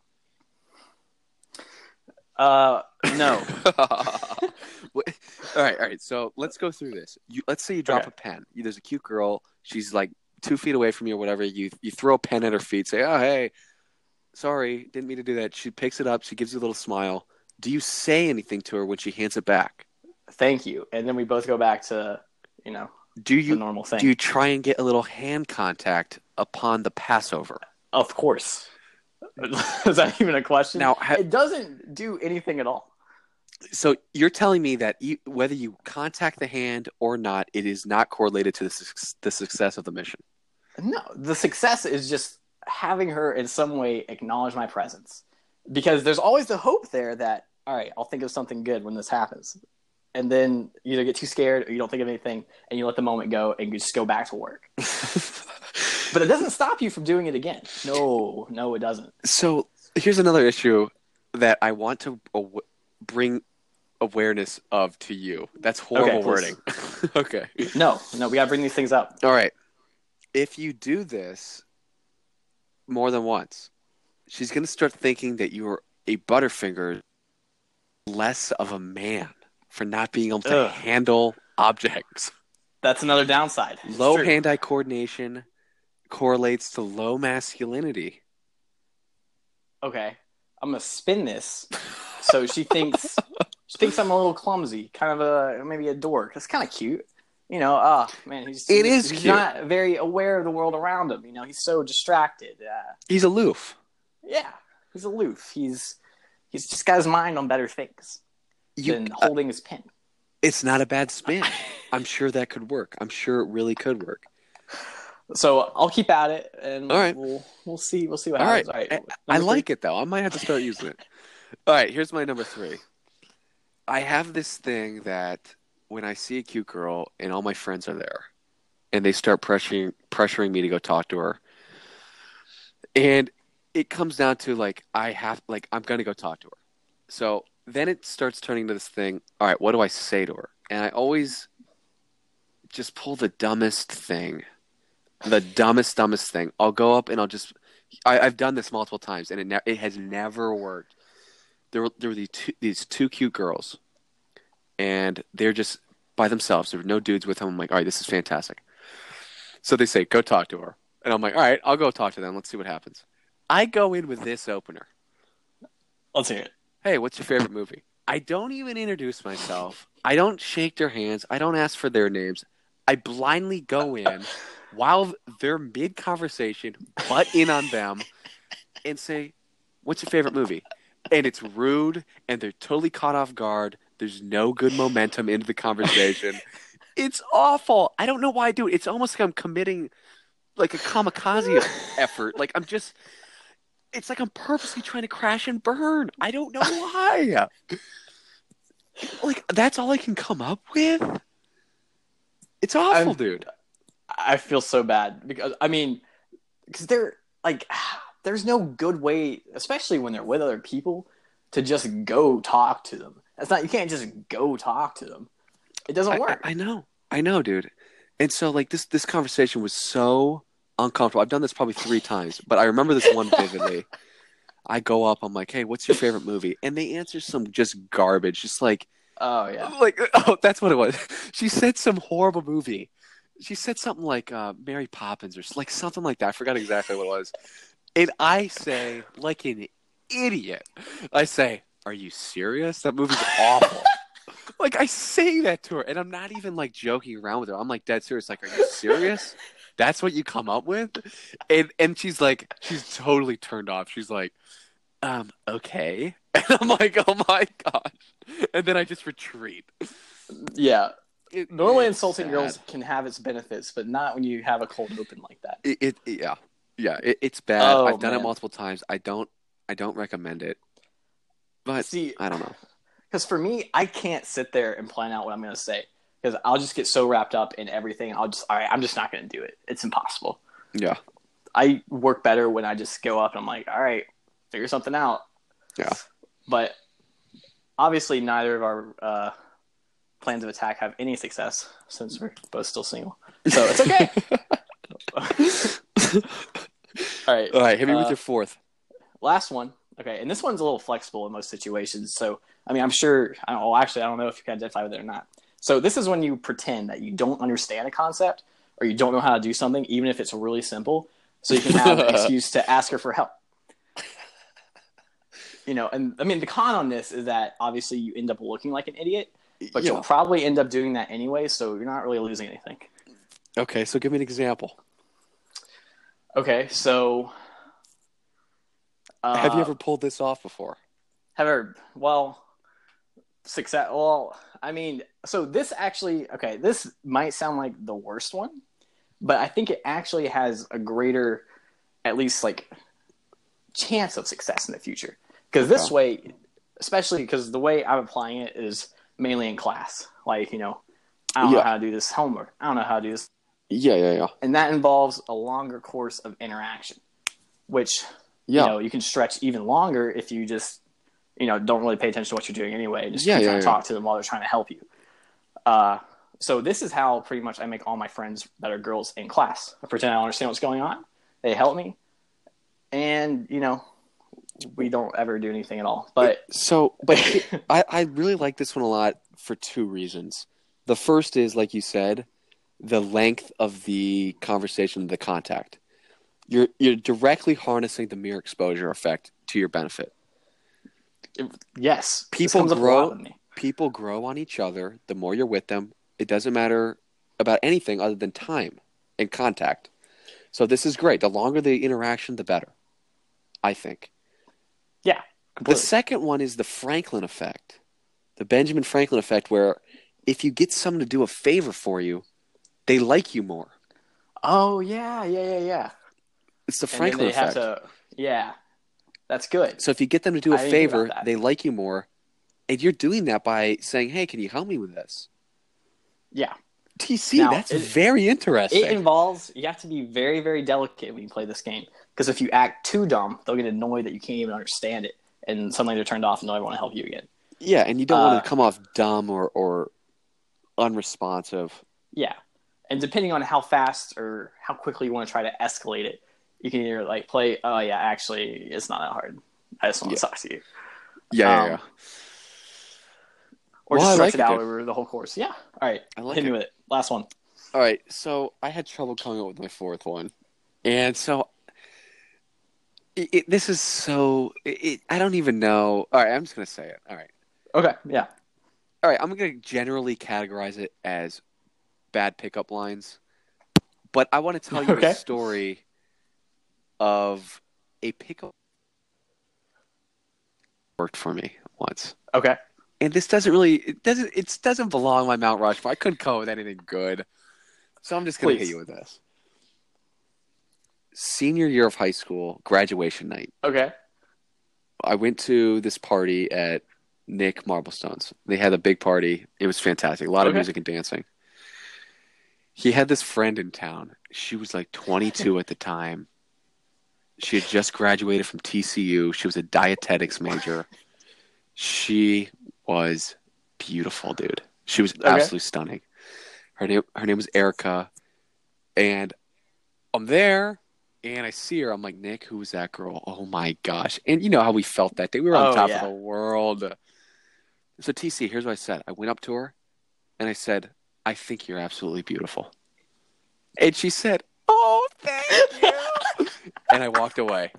No.
All right. So let's go through this. Let's say you drop a pen. There's a cute girl. She's 2 feet away from you or whatever. You throw a pen at her feet. Say, oh, hey, sorry, didn't mean to do that. She picks it up. She gives you a little smile. Do you say anything to her when she hands it back?
Thank you. And then we both go back to, the normal thing.
Do you try and get a little hand contact upon the passover?
Of course. Is that even a question?
Now,
it doesn't do anything at all.
So you're telling me that whether you contact the hand or not, it is not correlated to the success of the mission?
No, the success is just having her in some way acknowledge my presence. Because there's always the hope there that, all right, I'll think of something good when this happens. And then you either get too scared or you don't think of anything and you let the moment go and you just go back to work. But it doesn't stop you from doing it again. No, it doesn't.
So here's another issue that I want to bring awareness of to you. That's horrible wording. Okay.
No, we got to bring these things up.
All right. If you do this, more than once. She's going to start thinking that you're a Butterfinger, less of a man for not being able to
Ugh,
handle objects.
that's another downside. It's
Low
true.
hand-eye coordination correlates to low masculinity.
Okay, I'm gonna spin this. So she thinks I'm a little clumsy, kind of maybe a dork. That's kind of cute. Oh man, he's
Cute.
not very aware of the world around him. He's so distracted.
He's aloof.
Yeah, he's aloof. He's just got his mind on better things than holding his pen.
It's not a bad spin. I'm sure that could work. I'm sure it really could work.
So I'll keep at it, and
all right.
we'll see what happens. All right.
I like it though. I might have to start using it. All right, here's my number 3. I have this thing that when I see a cute girl and all my friends are there, and they start pressuring me to go talk to her, and it comes down to I'm gonna go talk to her. So then it starts turning into this thing. All right, what do I say to her? And I always just pull the dumbest thing. The dumbest thing. I'll go up and I've done this multiple times, and it has never worked. There were these two cute girls, and they're just by themselves. There were no dudes with them. I'm like, all right, this is fantastic. So they say, go talk to her. And I'm like, all right, I'll go talk to them. Let's see what happens. I go in with this opener.
Let's hear it.
Hey, what's your favorite movie? I don't even introduce myself. I don't shake their hands. I don't ask for their names. I blindly go in while they're mid-conversation, butt in on them, and say, what's your favorite movie? And it's rude, and they're totally caught off guard. There's no good momentum into the conversation. It's awful. I don't know why I do it. It's almost like I'm committing like a kamikaze effort. Like it's like I'm purposely trying to crash and burn. I don't know why. Like, that's all I can come up with? It's awful, dude.
I feel so bad because they're like, there's no good way, especially when they're with other people, to just go talk to them. You can't just go talk to them. It doesn't work.
I know, dude. And so like this conversation was so uncomfortable. I've done this probably 3 times, but I remember this one vividly. I go up, I'm like, hey, what's your favorite movie? And they answer some just garbage, just like,
oh yeah,
that's what it was. She said some horrible movie. She said something like Mary Poppins or like something like that. I forgot exactly what it was. And I say, like an idiot, I say, are you serious? That movie's awful. Like, I say that to her, and I'm not even like joking around with her. I'm like dead serious. Like, are you serious? That's what you come up with? And she's totally turned off. She's like, okay. And I'm like, oh my gosh. And then I just retreat.
Yeah. Normally insulting sad. Girls can have its benefits, but not when you have a cold open like that.
It's bad. I've done it multiple times. I don't recommend it. But see, I don't know.
Because for me, I can't sit there and plan out what I'm going to say. Because I'll just get so wrapped up in everything. All right, I'm just not going to do it. It's impossible.
Yeah.
I work better when I just go up and I'm like, all right, figure something out.
Yeah. But
obviously, neither of our plans of attack have any success since we're both still single. So it's okay. All right.
Hit me with your 4th.
Last one. Okay, and this one's a little flexible in most situations. So, I'm sure – I don't know if you can identify with it or not. So this is when you pretend that you don't understand a concept or you don't know how to do something, even if it's really simple, so you can have an excuse to ask her for help. And the con on this is that obviously you end up looking like an idiot, but you'll probably end up doing that anyway, so you're not really losing anything.
Okay, so give me an example.
Okay, so...
have you ever pulled this off before?
Success. So this actually, okay, this might sound like the worst one, but I think it actually has a greater, at least like, chance of success in the future. Because this way, especially because the way I'm applying it is mainly in class. Like, I don't know how to do this homework. I don't know how to do this.
Yeah.
And that involves a longer course of interaction, which, you can stretch even longer if you just, don't really pay attention to what you're doing anyway. Just trying to talk to them while they're trying to help you. So this is how pretty much I make all my friends that are girls in class. I pretend I don't understand what's going on. They help me. and we don't ever do anything at all. But
I really like this one a lot for two reasons. The first is, like you said, the length of the conversation, the contact. You're directly harnessing the mere exposure effect to your benefit.
Yes, this comes up a lot with me.
People grow on each other the more you're with them. It doesn't matter about anything other than time and contact. So this is great. The longer the interaction, the better, I think.
Yeah, completely.
The second one is the Franklin effect, the Benjamin Franklin effect, where if you get someone to do a favor for you, they like you more.
Oh, yeah.
It's the Franklin effect.
Yeah, that's good.
So if you get them to do a favor, they like you more. And you're doing that by saying, hey, can you help me with this?
Yeah.
TC, that's very interesting.
It involves, you have to be very, very delicate when you play this game. Because if you act too dumb, they'll get annoyed that you can't even understand it. And suddenly they're turned off and don't ever want to help you again.
Yeah, and you don't want to come off dumb or unresponsive.
Yeah. And depending on how fast or how quickly you want to try to escalate it, you can either play, oh yeah, actually, it's not that hard. I just want to talk to you.
Yeah.
Or just stretch it out over the whole course. Yeah. All right. Hit me with it. Last one.
All right. So I had trouble coming up with my fourth one. And so this is so – I don't even know. All right. I'm just going to say it. All right.
Okay. Yeah.
All right. I'm going to generally categorize it as bad pickup lines. But I want to tell you a story of a pickup worked for me once.
Okay.
And this doesn't belong on my Mount Rushmore. I couldn't come up with anything good. So I'm just going to hit you with this. Senior year of high school, graduation night.
Okay.
I went to this party at Nick Marblestone's. They had a big party. It was fantastic. A lot of music and dancing. He had this friend in town. She was like 22 at the time. She had just graduated from TCU. She was a dietetics major. She was beautiful, dude. She was absolutely stunning. Her name was Erica. And I'm there, and I see her. I'm like, Nick, who was that girl? Oh, my gosh. And you know how we felt that day. We were on top of the world. So, TC, here's what I said. I went up to her, and I said, I think you're absolutely beautiful. And she said, oh, thank you. And I walked away.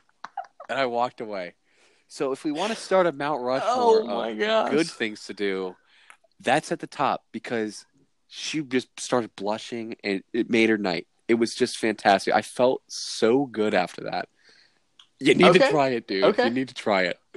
So if we want to start a Mount Rushmore of good things to do, that's at the top because she just started blushing and it made her night. It was just fantastic. I felt so good after that. You need to try it, dude. Okay. You need to try it.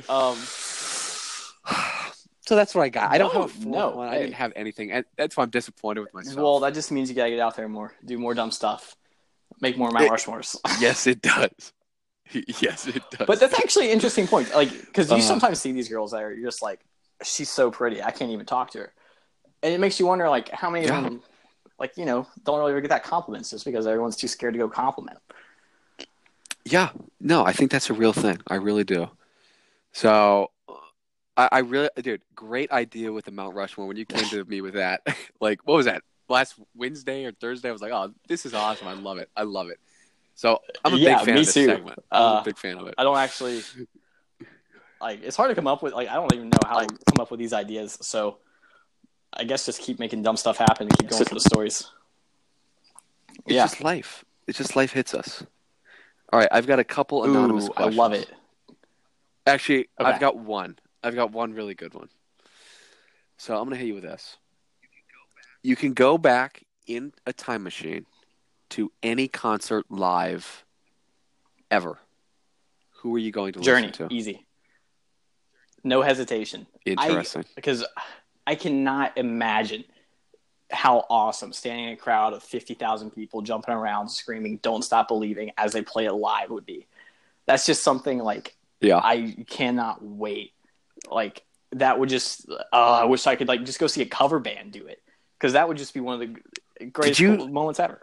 So that's what I got. I don't have a fourth one. I didn't have anything. And that's why I'm disappointed with myself.
Well, that just means you got to get out there more. Do more dumb stuff. Make more Mount Rushmores.
Yes, it does. Yes, it does.
But that's actually an interesting point. Because you sometimes see these girls that are, you're just like, she's so pretty. I can't even talk to her. And it makes you wonder, how many of them, don't really get that compliments just because everyone's too scared to go compliment.
Yeah. No, I think that's a real thing. I really do. So, I really, dude, great idea with the Mount Rushmore when you came to me with that. What was that? Last Wednesday or Thursday? I was like, oh, this is awesome. I love it. So I'm a big fan of this segment. I'm a big fan of it.
I don't actually it's hard to come up with. I don't even know how to come up with these ideas. So I guess just keep making dumb stuff happen and keep going for the stories.
It's just life. It's just life hits us. All right, I've got a couple anonymous questions.
I love it.
Actually, okay. I've got one. I've got one really good one. So I'm going to hit you with this. You can go back in a time machine to any concert live ever. Who are you going to listen to?
Journey, easy. No hesitation.
Interesting.
Because I cannot imagine how awesome standing in a crowd of 50,000 people jumping around, screaming, "Don't Stop Believing" as they play it live would be. That's just something I cannot wait. That would just, I wish I could just go see a cover band do it. Because that would just be one of the greatest moments ever.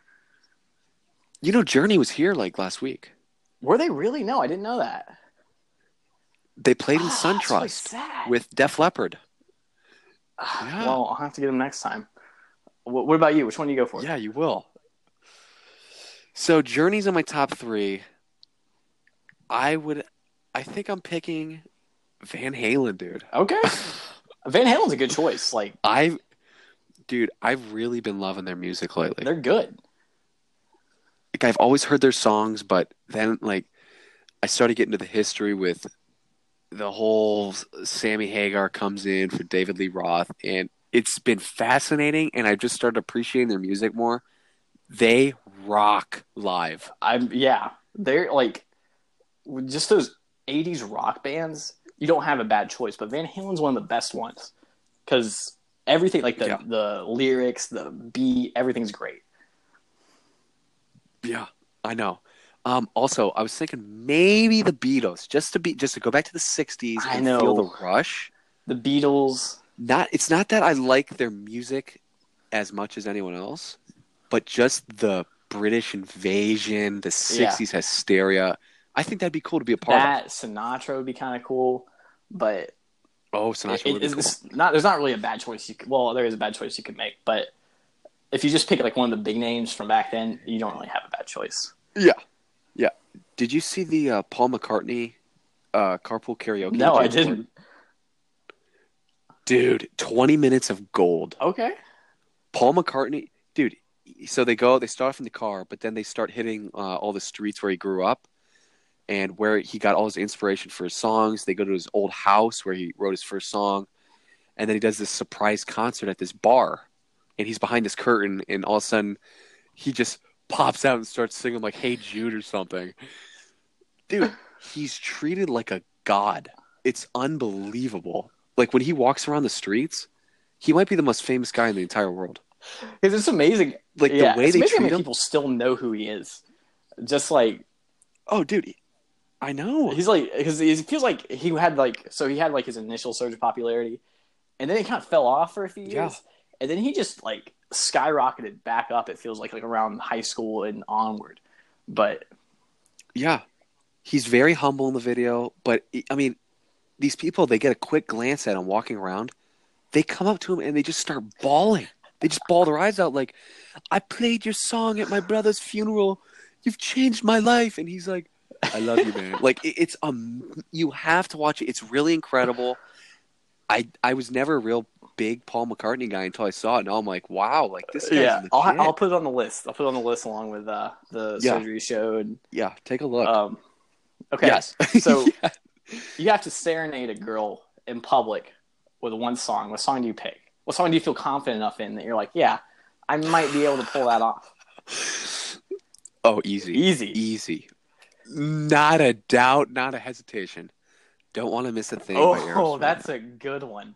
Journey was here last week.
Were they really? No, I didn't know that.
They played in SunTrust with Def Leppard.
Yeah. Well, I'll have to get them next time. What about you? Which one do you go for?
Yeah, you will. So Journey's in my top 3. I think I'm picking Van Halen, dude.
Okay, Van Halen's a good choice. Like
I Dude, I've really been loving their music lately.
they're good.
Like I've always heard their songs, but then like I started getting to the history with the whole Sammy Hagar comes in for David Lee Roth, and it's been fascinating, and I've just started appreciating their music more. They rock live.
They're like just those '80s rock bands. You don't have a bad choice, but Van Halen's one of the best ones because everything, like
Yeah.
the lyrics, the beat, everything's great.
Yeah, I know. Also, I was thinking maybe the Beatles, just to go back to the '60s
I
and feel the
know
rush.
the Beatles.
It's not that I like their music as much as anyone else, but just the British invasion, the
Yeah,
'60s hysteria. I think that'd be cool to be a part of.
that Sinatra would be kind of cool, but
Oh, Sinatra would be cool.
it's not. There's not really a bad choice. Well, there is a bad choice you could make, but if you just pick like one of the big names from back then, you don't really have a bad choice.
Yeah, yeah. Did you see the Paul McCartney carpool karaoke?
No,
with
I
James Corden?
didn't.
Dude, 20 minutes of gold.
Okay.
Paul McCartney, dude. So they start off in the car, but then they start hitting all the streets where he grew up and where he got all his inspiration for his songs. They go to his old house where he wrote his first song, and then he does this surprise concert at this bar, and he's behind this curtain, and all of a sudden he just pops out and starts singing like "Hey Jude" or something. Dude, he's treated like a god. It's unbelievable. Like when he walks around the streets, he might be the most famous guy in the entire world.
Because it's amazing.
Like
Yeah,
the way
it's
they
amazing how
treat
many
him.
people still know who he is. Just like
Oh, dude, I know.
he's like because he feels like he had like his initial surge of popularity, and then he kind of fell off for a few years,
Yeah.
and then he just like skyrocketed back up. It feels like around high school and onward. But
Yeah, he's very humble in the video, but I mean, these people, they get a quick glance at him walking around. They come up to him and they just start bawling. They just bawl their eyes out like, I played your song at my brother's funeral. You've changed my life. And he's like, I love you, man. Like, it's you have to watch it. It's really incredible. I was never a real big Paul McCartney guy until I saw it. Now I'm like, wow, like this guy's
yeah,
legit.
I'll put it on the list. I'll put it on the list along with the
Yeah.
surgery show. And
Yeah, take a look.
Okay,
Yes.
so
Yeah.
you have to serenade a girl in public with one song. What song do you pick? What song do you feel confident enough in that you're like, yeah, I might be able to pull that off?
Oh, easy.
Easy.
Easy. Not a doubt, not a hesitation. Don't want to miss a thing by
Oh,
Aerosmith.
that's a good one.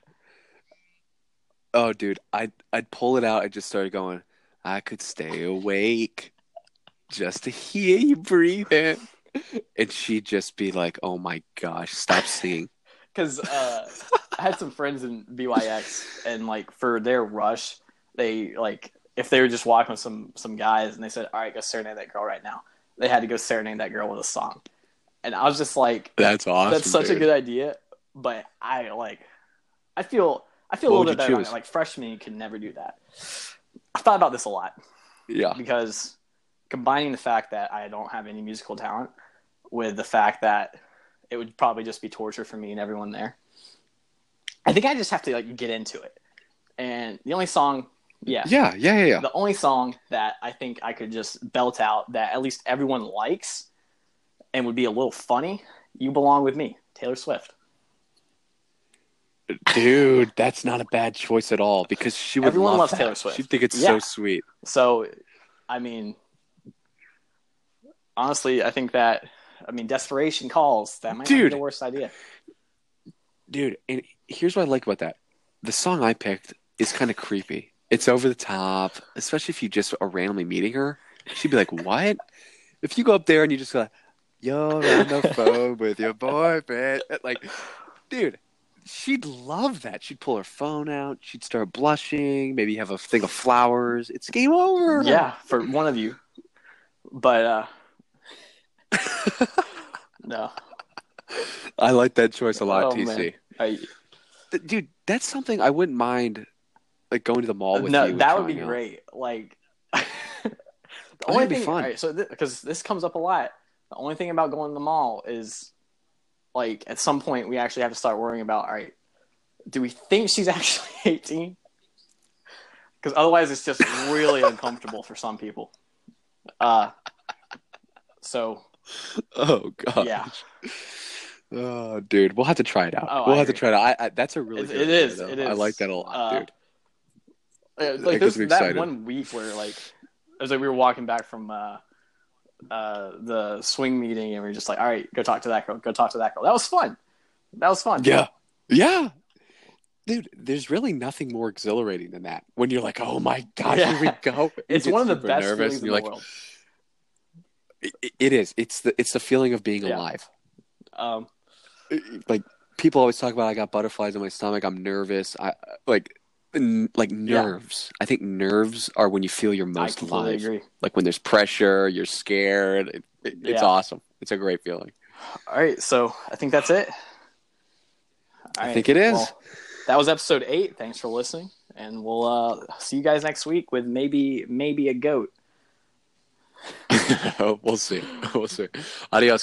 Oh, dude, I'd pull it out. I just started going, I could stay awake just to hear you breathe in. And she'd just be like, oh my gosh, stop singing.
Because I had some friends in BYX, and like for their rush, they like if they were just walking with some guys, and they said, "All right, go serenade that girl right now." They had to go serenade that girl with a song, and I was just like,
That's awesome.
"That's such a
dude.
good idea." But I feel a
What
little
would
bit
you
better on
choose?
it. Like freshman could never do that. I thought about this a lot
Yeah.
because combining the fact that I don't have any musical talent with the fact that it would probably just be torture for me and everyone there. I think I just have to like get into it. And the only song,
Yeah.
the only song that I think I could just belt out that at least everyone likes and would be a little funny, "You Belong with Me," Taylor Swift.
Dude, that's not a bad choice at all because she would
Everyone
love
loves
that.
Taylor Swift.
She'd think it's
Yeah.
so sweet.
So, I mean, honestly, I think that Desperation Calls, that might not be
Dude.
the worst idea.
Dude, and here's what I like about that. The song I picked is kind of creepy. It's over the top, especially if you just are randomly meeting her. She'd be like, what? If you go up there and you just go, you're on the phone with your boyfriend. Like, dude, she'd love that. She'd pull her phone out. She'd start blushing. Maybe have a thing of flowers. It's game over.
Yeah, for one of you. But, no.
I like that choice a lot,
Oh,
TC.
man.
Dude, that's something I wouldn't mind, like going to the mall with you.
No,
and
that would be
trying out.
great. Like, the
think
only
it'd be
thing,
fun.
all right, so because this comes up a lot, The only thing about going to the mall is, like, at some point we actually have to start worrying about, all right, do we think she's actually 18? Because otherwise it's just really uncomfortable for some people. So,
Oh god.
yeah.
Oh, dude, we'll have to try it out.
Oh,
we'll
I
have to
agree.
try it out. That's a really
It
good
is.
idea,
It
though.
is.
I like that a lot, dude.
Like,
gets me
that
excited.
1 week where, like, it was like we were walking back from the swing meeting, and we were just like, all right, go talk to that girl. Go talk to that girl. That was fun.
Yeah. Yeah. Dude, there's really nothing more exhilarating than that. When you're like, oh my gosh,
Yeah.
here we go.
It's
You
one of
get
the
super
best
nervous,
feelings
and
in
you're
the
like,
world.
it is. It's the feeling of being
Yeah.
alive.
Um,
Like, people always talk about, I got butterflies in my stomach. I'm nervous. Like nerves. I think nerves are when you feel your
I
most
completely
alive.
agree.
Like when there's pressure, you're scared. It's
Yeah.
awesome. It's a great feeling.
All right, so I think that's it. All
I think it is.
Well, that was episode 8. Thanks for listening, and we'll see you guys next week with maybe a goat.
We'll see. We'll see. Adios.